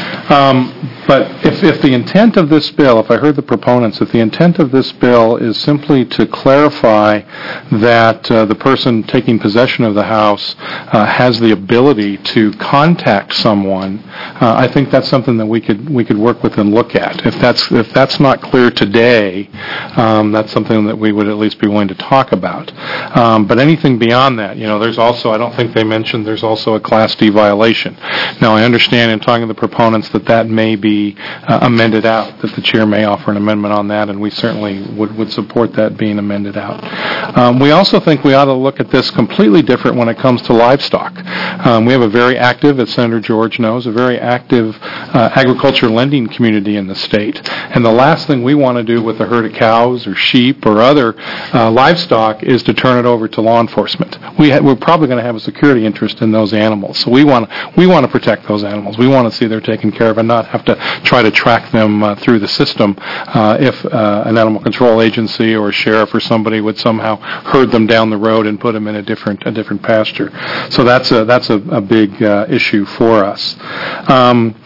Um, but if, if the intent of this bill, if I heard the proponents, if the intent of this bill is simply to clarify that uh, the person taking possession of the house uh, has the ability to contact someone, uh, I think that's something that we could we could work with and look at. If that's if that's not clear today, um, that's something that we would at least be willing to talk about. Um, but anything beyond that, you know, there's also, I don't think they mentioned, there's also a Class D violation. Now, I understand in talking to the proponents that that may be uh, amended out, that the chair may offer an amendment on that, and we certainly would, would support that being amended out. Um, we also think we ought to look at this completely different when it comes to livestock. Um, we have a very active, as Senator George knows, a very active uh, agriculture lending community in the state. And the last thing we want to do with a herd of cows or sheep or other uh, livestock is to turn it over to law enforcement. We ha- we're probably going to have a security interest in those animals. So we want we want to protect those animals. We want to see they're taken care of and not have to try to track them uh, through the system uh, if uh, an animal control agency or a sheriff or somebody would somehow herd them down the road and put them in a different a different pasture. So that's a that's a, a big uh, issue for us. Um,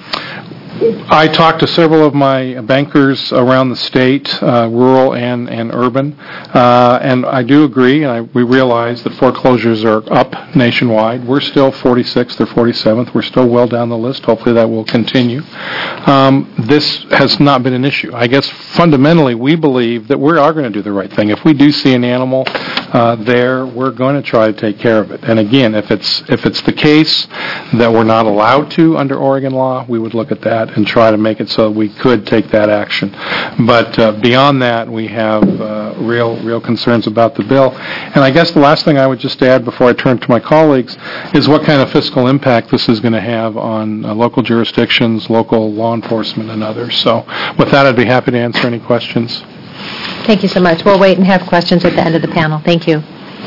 I talked to several of my bankers around the state, uh, rural and, and urban, uh, and I do agree, and I, we realize that foreclosures are up nationwide. We're still forty-sixth or forty-seventh. We're still well down the list. Hopefully that will continue. Um, this has not been an issue. I guess fundamentally we believe that we are going to do the right thing. If we do see an animal uh, there, we're going to try to take care of it. And again, if it's if it's the case that we're not allowed to under Oregon law, we would look at that and try to make it so we could take that action. But uh, beyond that, we have uh, real real concerns about the bill. And I guess the last thing I would just add before I turn to my colleagues is what kind of fiscal impact this is going to have on uh, local jurisdictions, local law enforcement, and others. So with that, I'd be happy to answer any questions. Thank you so much. We'll wait and have questions at the end of the panel. Thank you.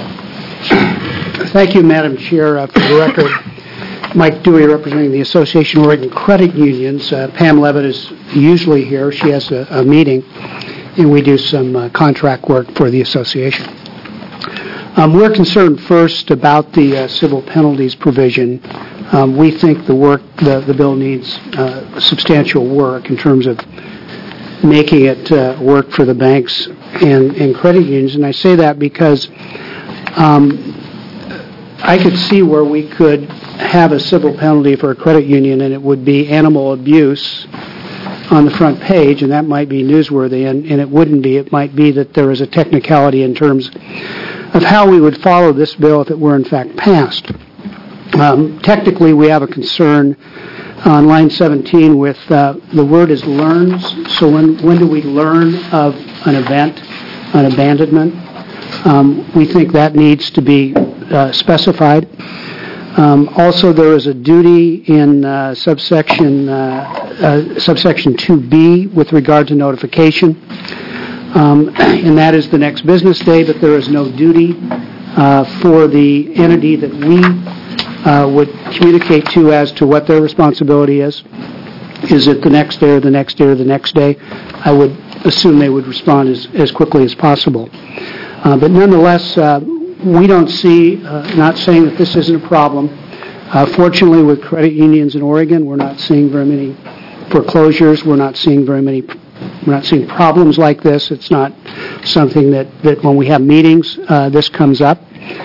Thank you, Madam Chair. Uh, for the record, Mike Dewey, representing the Association of Oregon Credit Unions. Uh, Pam Levitt is usually here. She has a, a meeting, and we do some uh, contract work for the association. Um, we're concerned first about the uh, civil penalties provision. Um, we think the work, the, the bill needs uh, substantial work in terms of making it uh, work for the banks and, and credit unions. And I say that because um, I could see where we could have a civil penalty for a credit union, and it would be animal abuse on the front page, and that might be newsworthy, and, and it wouldn't be. It might be that there is a technicality in terms of how we would follow this bill if it were in fact passed. Um, technically, we have a concern on line seventeen with uh, the word is learns. So when, when do we learn of an event, an abandonment? Um, we think that needs to be uh, specified. Um, also, there is a duty in uh, subsection uh, uh, subsection two B with regard to notification, um, and that is the next business day, but there is no duty uh, for the entity that we uh, would communicate to as to what their responsibility is. Is it the next day or the next day or the next day? I would assume they would respond as, as quickly as possible. Uh, but nonetheless, uh, we don't see, uh, not saying that this isn't a problem. Uh, fortunately, with credit unions in Oregon, we're not seeing very many foreclosures. We're not seeing very many, we're not seeing problems like this. It's not something that, that when we have meetings, uh, this comes up.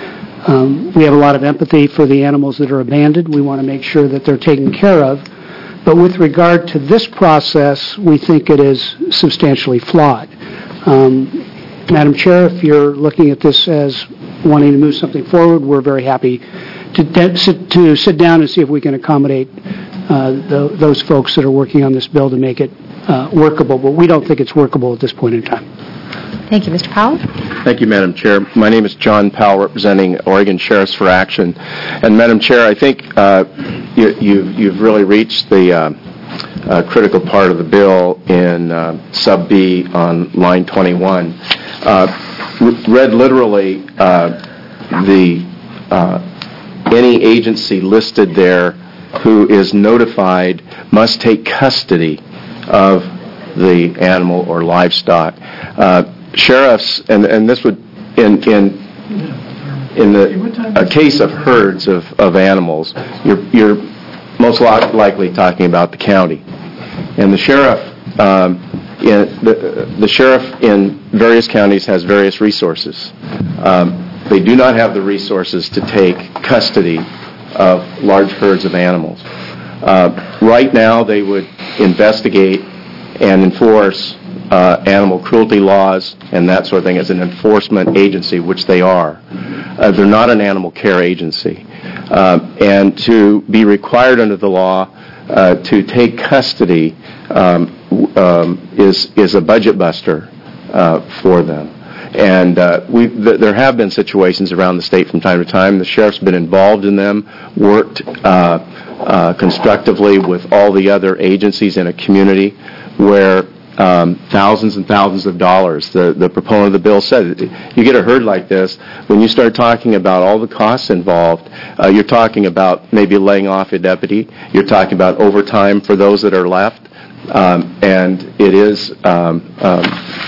Um, we have a lot of empathy for the animals that are abandoned. We want to make sure that they're taken care of. But with regard to this process, we think it is substantially flawed. Um, Madam Chair, if you're looking at this as wanting to move something forward, we're very happy to, de- sit, to sit down and see if we can accommodate uh, the, those folks that are working on this bill to make it uh, workable. But we don't think it's workable at this point in time. Thank you. Mister Powell? Thank you, Madam Chair. My name is John Powell, representing Oregon Sheriffs for Action. And, Madam Chair, I think uh, you, you, you've really reached the uh, uh, critical part of the bill in uh, sub B on line twenty-one. Uh, read literally, uh, the uh, any agency listed there who is notified must take custody of the animal or livestock. Uh, sheriffs, and, and this would, in in in the a case of herds of, of animals, you're you're most likely talking about the county, and the sheriff. Um, in the, the sheriff in various counties has various resources. Um, they do not have the resources to take custody of large herds of animals. Uh, right now, they would investigate and enforce uh, animal cruelty laws and that sort of thing as an enforcement agency, which they are. Uh, they're not an animal care agency. Uh, and to be required under the law uh, to take custody um, um, is is a budget buster uh, for them. And uh, we th- there have been situations around the state from time to time. The sheriff's been involved in them, worked uh, uh, constructively with all the other agencies in a community where um, thousands and thousands of dollars, the, the proponent of the bill said, you get a herd like this, when you start talking about all the costs involved, uh, you're talking about maybe laying off a deputy, you're talking about overtime for those that are left, um, and it is um, um,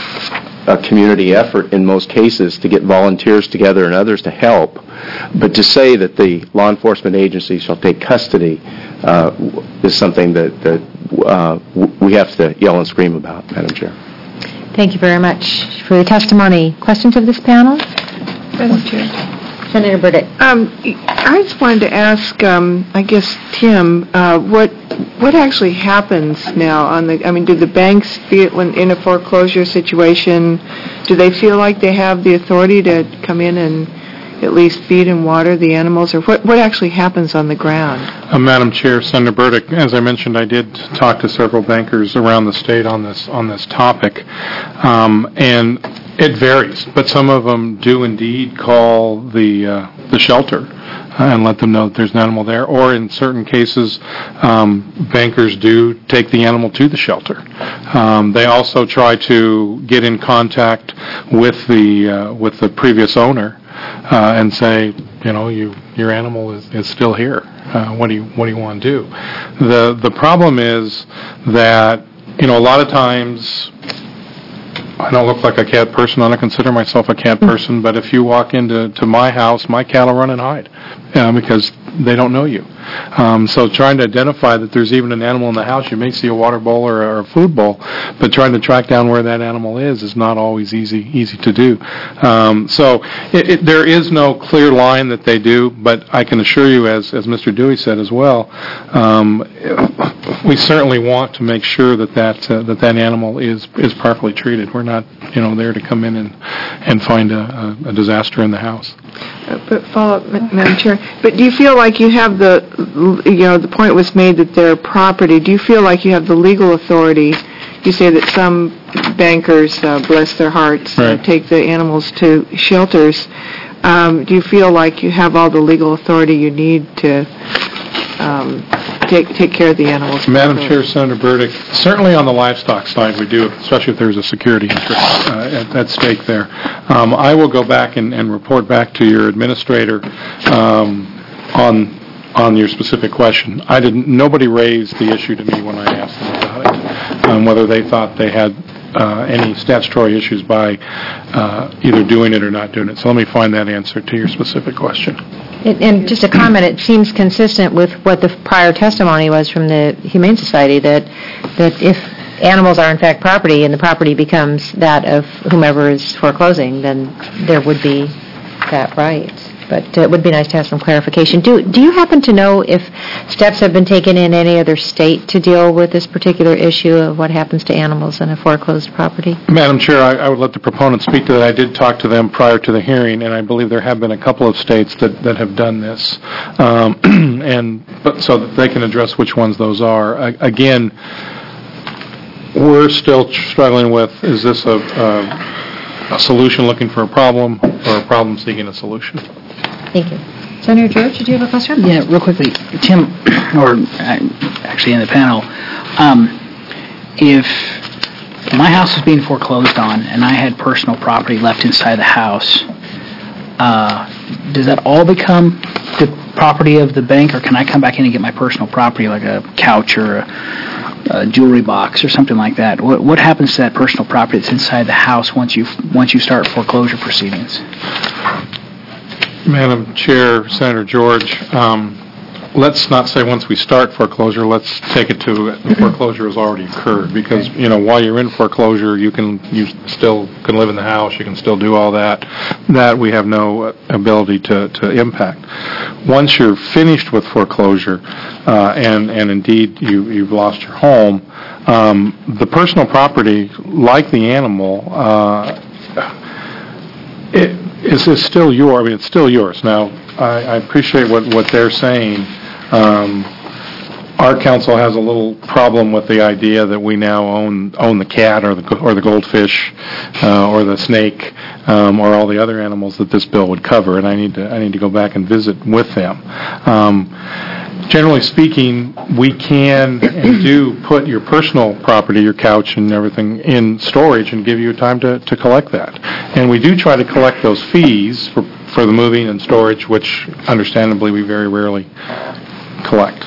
a community effort in most cases to get volunteers together and others to help. But to say that the law enforcement agency shall take custody uh, is something that, that uh, we have to yell and scream about, Madam Chair. Thank you very much for your testimony. Questions of this panel? Madam Chair. Senator Burdick. Um, I just wanted to ask, um, I guess, Tim, uh, what what actually happens now on the, I mean, do the banks feel, when in a foreclosure situation, do they feel like they have the authority to come in and at least feed and water the animals, or what, what actually happens on the ground? Uh, Madam Chair, Senator Burdick, as I mentioned, I did talk to several bankers around the state on this on this topic, um, and it varies, but some of them do indeed call the uh, the shelter uh, and let them know that there's an animal there. Or in certain cases, um, bankers do take the animal to the shelter. Um, they also try to get in contact with the uh, with the previous owner uh, and say, you know, you your animal is, is still here. Uh, what do you what do you want to do? The the problem is that, you know, a lot of times, I don't look like a cat person. I don't consider myself a cat person, but if you walk into to my house, my cattle run and hide uh, because they don't know you. Um, so trying to identify that there's even an animal in the house, you may see a water bowl or, or a food bowl, but trying to track down where that animal is is not always easy easy to do. Um, so it, it, there is no clear line that they do, but I can assure you, as as Mister Dewey said as well, um, we certainly want to make sure that that uh, that that animal is is properly treated. We're not, you know, there to come in and and find a, a, a disaster in the house. Uh, but follow up, Madam Chair. But do you feel like you have the, you know, the point was made that they're property. Do you feel like you have the legal authority? You say that some bankers, uh, bless their hearts, right, uh, take the animals to shelters. Um, do you feel like you have all the legal authority you need to um, take take care of the animals? Madam Chair, Senator Burdick, certainly on the livestock side we do, especially if there's a security interest uh, at, at stake there. Um, I will go back and, and report back to your administrator um, on on your specific question, I didn't. Nobody raised the issue to me when I asked them about it, um, whether they thought they had uh, any statutory issues by uh, either doing it or not doing it. So let me find that answer to your specific question. And, and just a comment, it seems consistent with what the prior testimony was from the Humane Society, that that if animals are in fact property and the property becomes that of whomever is foreclosing, then there would be that right. But uh, it would be nice to have some clarification. Do do you happen to know if steps have been taken in any other state to deal with this particular issue of what happens to animals in a foreclosed property? Madam Chair, I, I would let the proponent speak to that. I did talk to them prior to the hearing, and I believe there have been a couple of states that, that have done this, um, and but so that they can address which ones those are. I, again, we're still struggling with, is this a, a, a solution looking for a problem or a problem seeking a solution? Thank you. Senator George, did you have a question? Yeah, real quickly, Tim, or uh, actually in the panel, um, if my house was being foreclosed on and I had personal property left inside the house, uh, does that all become the property of the bank, or can I come back in and get my personal property, like a couch or a, a jewelry box or something like that? What, what happens to that personal property that's inside the house once you once you start foreclosure proceedings? Madam Chair, Senator George, um, let's not say once we start foreclosure, let's take it to the foreclosure has already occurred, because, you know, while you're in foreclosure, you can, you still can live in the house, you can still do all that. That we have no ability to, to impact. Once you're finished with foreclosure, uh, and, and indeed you, you've lost your home, um, the personal property, like the animal, uh, it, Is is still your? I mean, it's still yours. Now, I, I appreciate what, what they're saying. Um, our council has a little problem with the idea that we now own own the cat or the or the goldfish uh, or the snake um, or all the other animals that this bill would cover. And I need to I need to go back and visit with them. Um, Generally speaking, we can and do put your personal property, your couch and everything, in storage and give you time to, to collect that. And we do try to collect those fees for, for the moving and storage, which understandably we very rarely collect.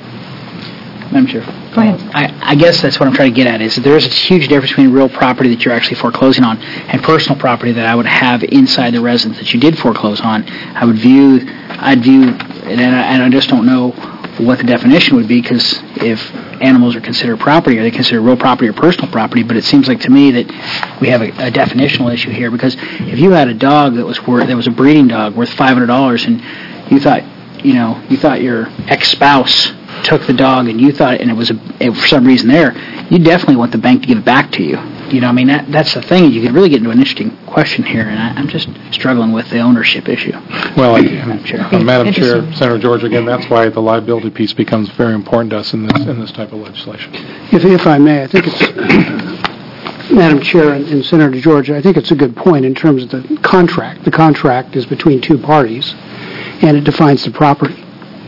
Madam Chair. Go ahead. I, I guess that's what I'm trying to get at, is that there is a huge difference between real property that you're actually foreclosing on and personal property that I would have inside the residence that you did foreclose on. I would view, I'd view, and I, and I just don't know what the definition would be, because if animals are considered property, are they considered real property or personal property? But it seems like to me that we have a, a definitional issue here, because if you had a dog that was worth, that was a breeding dog worth five hundred dollars, and you thought, you know, you thought your ex-spouse took the dog, and you thought, and it was a, it, for some reason there, you definitely want the bank to give it back to you. You know, I mean, that that's the thing. You could really get into an interesting question here, and I, I'm just struggling with the ownership issue. Well, Madam Chair, uh, Madam Chair, Senator George, again, that's why the liability piece becomes very important to us in this in this type of legislation. If, if I may, I think it's, Madam Chair and, and Senator George, I think it's a good point in terms of the contract. The contract is between two parties, and it defines the property.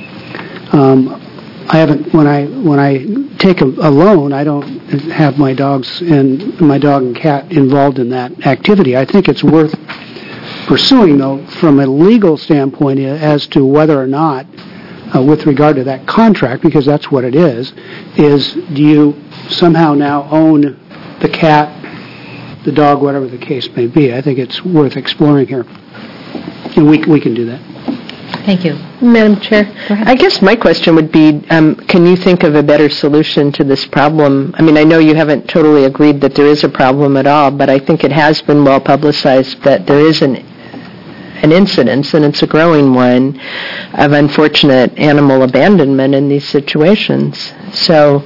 Um, I haven't, when I when I take a, a loan, I don't have my dogs and my dog and cat involved in that activity. I think it's worth pursuing, though, from a legal standpoint as to whether or not, uh, with regard to that contract, because that's what it is, is do you somehow now own the cat, the dog, whatever the case may be. I think it's worth exploring here, and we we can do that. Thank you. Madam Chair, I guess my question would be, um, can you think of a better solution to this problem? I mean, I know you haven't totally agreed that there is a problem at all, but I think it has been well publicized that there is an an incidence, and it's a growing one, of unfortunate animal abandonment in these situations. So,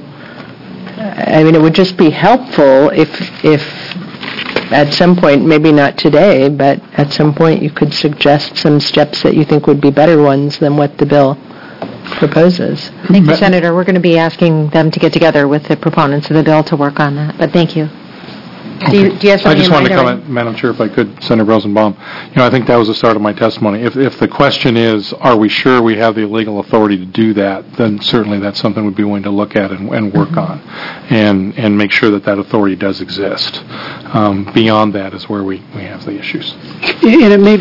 I mean, it would just be helpful if if at some point, maybe not today, but at some point you could suggest some steps that you think would be better ones than what the bill proposes. Thank you, Senator. We're going to be asking them to get together with the proponents of the bill to work on that, but thank you. Do you, do you have something I just in wanted to mind, comment, Madam Chair, if I could, Senator Rosenbaum. You know, I think that was the start of my testimony. If if the question is, are we sure we have the legal authority to do that, then certainly that's something we'd be willing to look at and, and work mm-hmm. on, and and make sure that that authority does exist. Um, beyond that is where we, we have the issues. And it may be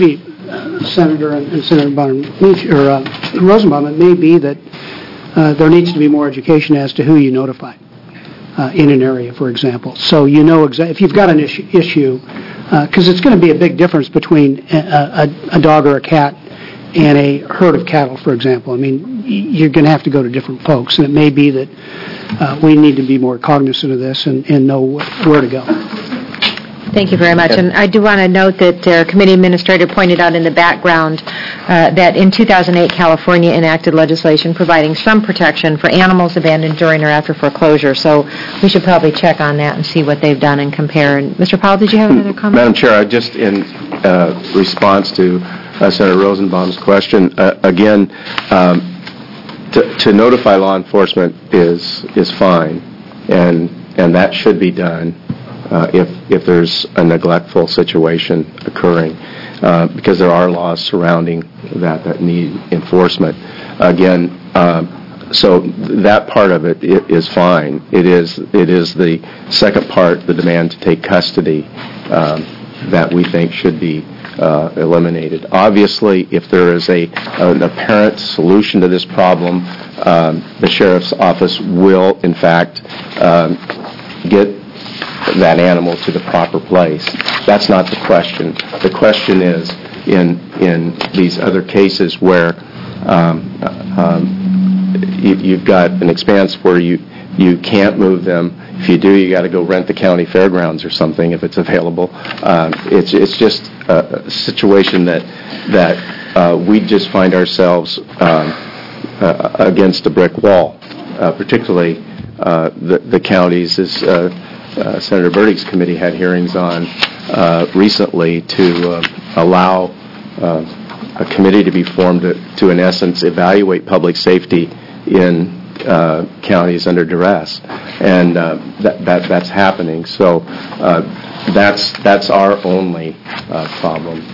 uh, Senator and, and Senator Bonamici, or uh, Rosenbaum, it may be that uh, there needs to be more education as to who you notify uh, in an area, for example. So you know exa- if you've got an issue, issue because uh, it's going to be a big difference between a, a, a dog or a cat and a herd of cattle, for example. I mean, you're going to have to go to different folks, and it may be that uh, we need to be more cognizant of this and, and know where to go. Thank you very much. And I do want to note that our committee administrator pointed out in the background uh, that in two thousand eight, California enacted legislation providing some protection for animals abandoned during or after foreclosure. So we should probably check on that and see what they've done and compare. And Mister Powell, did you have another comment? Madam Chair, I just in uh, response to uh, Senator Rosenbaum's question, uh, again, um, to, to notify law enforcement is is fine, and and that should be done. Uh, if if there's a neglectful situation occurring, uh, because there are laws surrounding that that need enforcement. Again, uh, so that part of it i- is fine. It is it is the second part, the demand to take custody, um, that we think should be uh, eliminated. Obviously, if there is a an apparent solution to this problem, um, the sheriff's office will, in fact, um, get that animal to the proper place. That's not the question. The question is, in in these other cases where um, um, you, you've got an expanse where you you can't move them. If you do, you got to go rent the county fairgrounds or something if it's available. Um, it's it's just a, a situation that that uh, we just find ourselves um, uh, against a brick wall, uh, particularly uh, the the counties is. Uh, Uh, Senator Burdick's committee had hearings on uh, recently to uh, allow uh, a committee to be formed to, to, in essence, evaluate public safety in uh, counties under duress, and uh, that, that that's happening. So uh, that's that's our only uh, problem.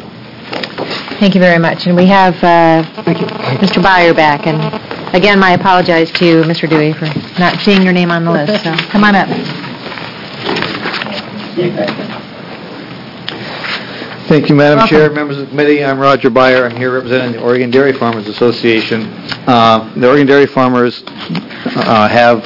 Thank you very much. And we have uh, Mister Byer back. And again, my apologize to Mister Dewey for not seeing your name on the list. So come on up. Thank you, Madam Welcome. Chair, members of the committee. I'm Roger Byer. I'm here representing the Oregon Dairy Farmers Association. Uh, the Oregon Dairy Farmers uh, have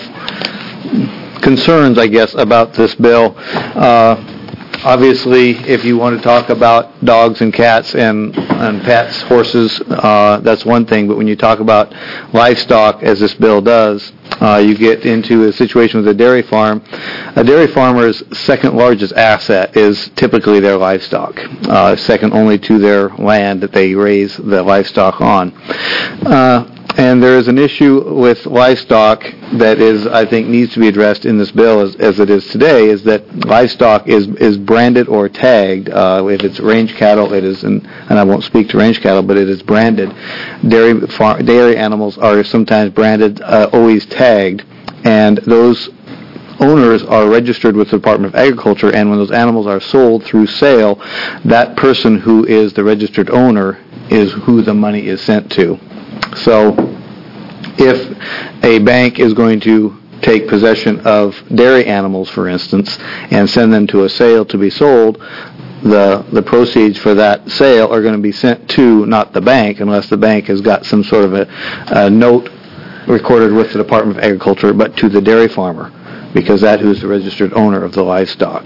concerns, I guess, about this bill. Uh, obviously, if you want to talk about dogs and cats and, and pets, horses, uh, that's one thing. But when you talk about livestock, as this bill does, Uh, you get into a situation with a dairy farm. A dairy farmer's second largest asset is typically their livestock, uh, second only to their land that they raise the livestock on. Uh, and there is an issue with livestock that is, I think, needs to be addressed in this bill as, as it is today, is that livestock is is branded or tagged. Uh, if it's range cattle, it is, and, and I won't speak to range cattle, but it is branded. Dairy far, dairy animals are sometimes branded, uh, always tagged, and those owners are registered with the Department of Agriculture, and when those animals are sold through sale, that person who is the registered owner is who the money is sent to. So if a bank is going to take possession of dairy animals, for instance, and send them to a sale to be sold, the the proceeds for that sale are going to be sent to not the bank, unless the bank has got some sort of a, a note recorded with the Department of Agriculture, but to the dairy farmer, because that who's the registered owner of the livestock.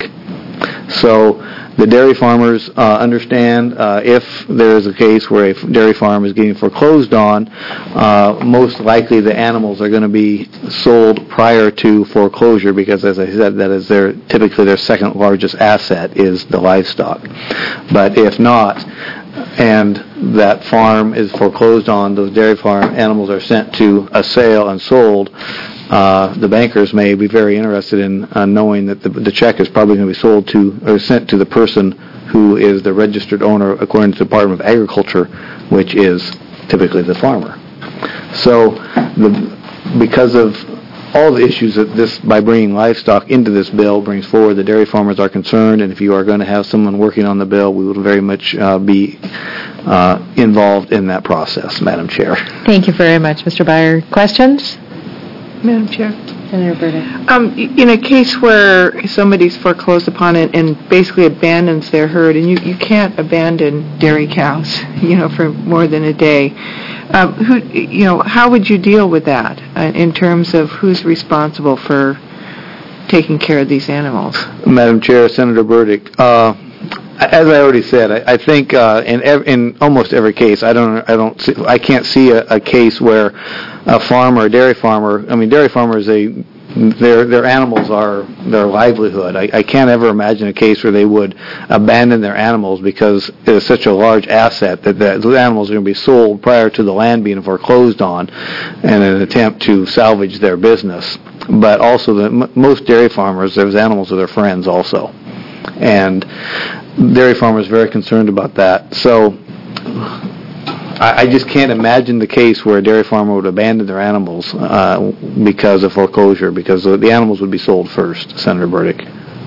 So the dairy farmers uh, understand uh, if there is a case where a dairy farm is getting foreclosed on, uh, most likely the animals are going to be sold prior to foreclosure, because, as I said, that is their typically their second largest asset is the livestock. But if not, and that farm is foreclosed on, those dairy farm animals are sent to a sale and sold, Uh, the bankers may be very interested in uh, knowing that the, the check is probably going to be sold to or sent to the person who is the registered owner according to the Department of Agriculture, which is typically the farmer. So the, because of all the issues that this, by bringing livestock into this bill, brings forward, the dairy farmers are concerned, and if you are going to have someone working on the bill, we will very much uh, be uh, involved in that process, Madam Chair. Thank you very much, Mister Byer. Questions? Madam Chair. Senator Burdick. Um, y- in a case where somebody's foreclosed upon it and basically abandons their herd, and you, you can't abandon dairy cows, you know, for more than a day, um, who, you know, how would you deal with that uh, in terms of who's responsible for taking care of these animals? Madam Chair, Senator Burdick, uh, as I already said, I, I think uh, in ev- in almost every case, I don't I don't see, I can't see a, a case where a farmer, a dairy farmer, I mean dairy farmers, they their their animals are their livelihood. I, I can't ever imagine a case where they would abandon their animals because it is such a large asset that, that those animals are going to be sold prior to the land being foreclosed on in an attempt to salvage their business. But also, the, m- most dairy farmers, those animals are their friends also. And dairy farmers are very concerned about that. So I, I just can't imagine the case where a dairy farmer would abandon their animals uh, because of foreclosure, because the, the animals would be sold first, Senator Burdick.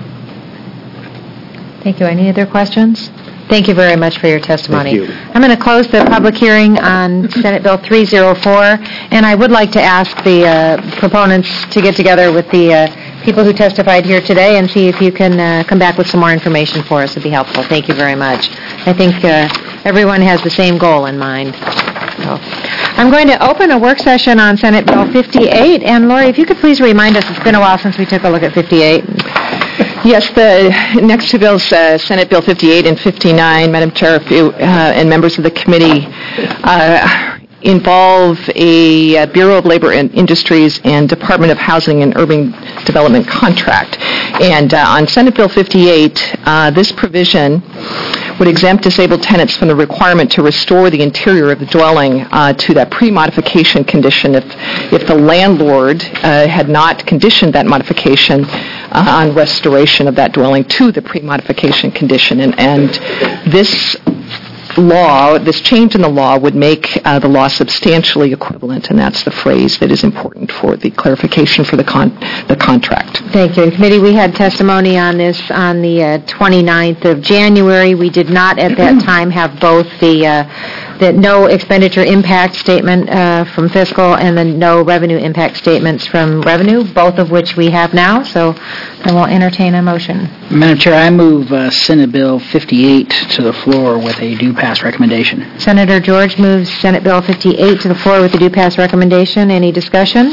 Thank you. Any other questions? Thank you very much for your testimony. Thank you. I'm going to close the public hearing on Senate Bill three oh four, and I would like to ask the uh, proponents to get together with the uh, people who testified here today and see if you can uh, come back with some more information for us. It would be helpful. Thank you very much. I think uh, everyone has the same goal in mind. So, I'm going to open a work session on Senate Bill fifty-eight, and Lori, if you could please remind us, it's been a while since we took a look at fifty-eight. Yes, the next two bills, uh, Senate Bill fifty-eight and fifty-nine, Madam Chair, if you, uh, and members of the committee, uh, involve a uh, Bureau of Labor and Industries and Department of Housing and Urban Development contract. And uh, on Senate Bill fifty-eight, uh, this provision would exempt disabled tenants from the requirement to restore the interior of the dwelling uh, to that pre-modification condition if if the landlord uh, had not conditioned that modification uh, on restoration of that dwelling to the pre-modification condition. And, and this law, this change in the law would make uh, the law substantially equivalent, and that's the phrase that is important for the clarification for the con- the contract. Thank you. In committee, we had testimony on this on the uh, twenty-ninth of January. We did not at that time have both the uh, the no expenditure impact statement uh, from fiscal and the no revenue impact statements from revenue, both of which we have now. So I will entertain a motion. Madam Chair, I move uh, Senate Bill fifty-eight to the floor with a due pass recommendation. Senator George moves Senate Bill fifty-eight to the floor with a due pass recommendation. Any discussion?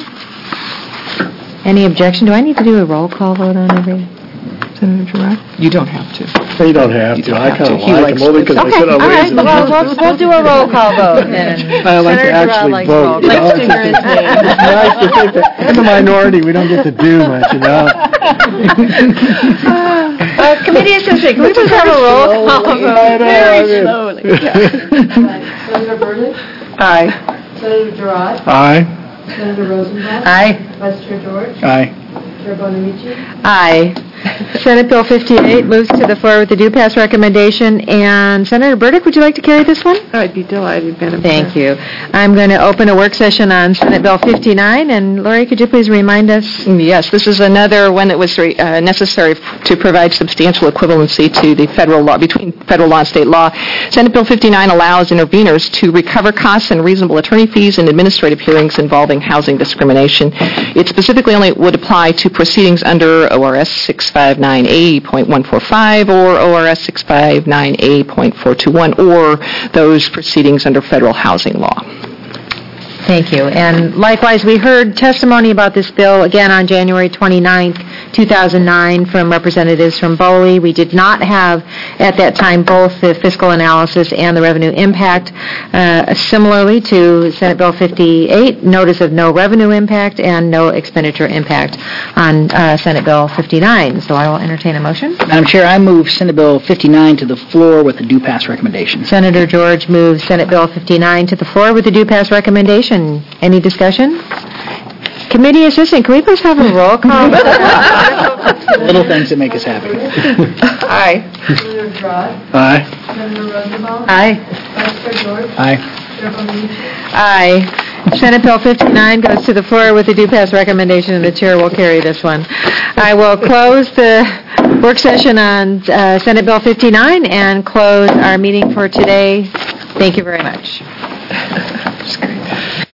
Any objection? Do I need to do a roll call vote on every? Senator Girard? You don't have to. You don't have to. I kind of He like likes them only to. because I Okay, said I all right. raised Well, we'll, we'll do a roll call vote then. I like to Senator Girard actually likes vote. roll you call. know. It's nice to think that in the minority we don't get to do much, you know. Uh, committee assistant, can we just have a roll call vote? I know, I Very mean. slowly. Senator Burdick. Aye. Senator Girard. Aye. Senator Rosenbaum. Aye. Vice Chair George. Aye. Chair Bonamici. Aye. Senate Bill fifty-eight moves to the floor with the due pass recommendation. And Senator Burdick, would you like to carry this one? I'd be delighted, Madam Chair. Thank you. I'm going to open a work session on Senate Bill fifty-nine. And Lori, could you please remind us? Yes, this is another one that was re- uh, necessary f- to provide substantial equivalency to the federal law, between federal law and state law. Senate Bill fifty-nine allows interveners to recover costs and reasonable attorney fees in administrative hearings involving housing discrimination. It specifically only would apply to proceedings under O R S six fifty-nine A point one forty-five or O R S six fifty-nine A point four twenty-one or those proceedings under federal housing law. Thank you. And likewise, we heard testimony about this bill again on January twenty-ninth, two thousand nine from representatives from Bowie. We did not have at that time both the fiscal analysis and the revenue impact. Uh, similarly to Senate Bill fifty-eight, notice of no revenue impact and no expenditure impact on uh, Senate Bill fifty-nine. So I will entertain a motion. Madam Chair, I move Senate Bill fifty-nine to the floor with a due pass recommendation. Senator George moves Senate Bill fifty-nine to the floor with a due pass recommendation. Any discussion? Committee assistant, can we please have a roll call? Little things that make us happy. Aye. Senator Girard. Aye. Senator Rosenbaum. Aye. Vice Chair George. Aye. Chair Bonamici. Aye. Senate Bill fifty-nine goes to the floor with a due pass recommendation, and the chair will carry this one. I will close the work session on uh, Senate Bill fifty-nine and close our meeting for today. Thank you very much.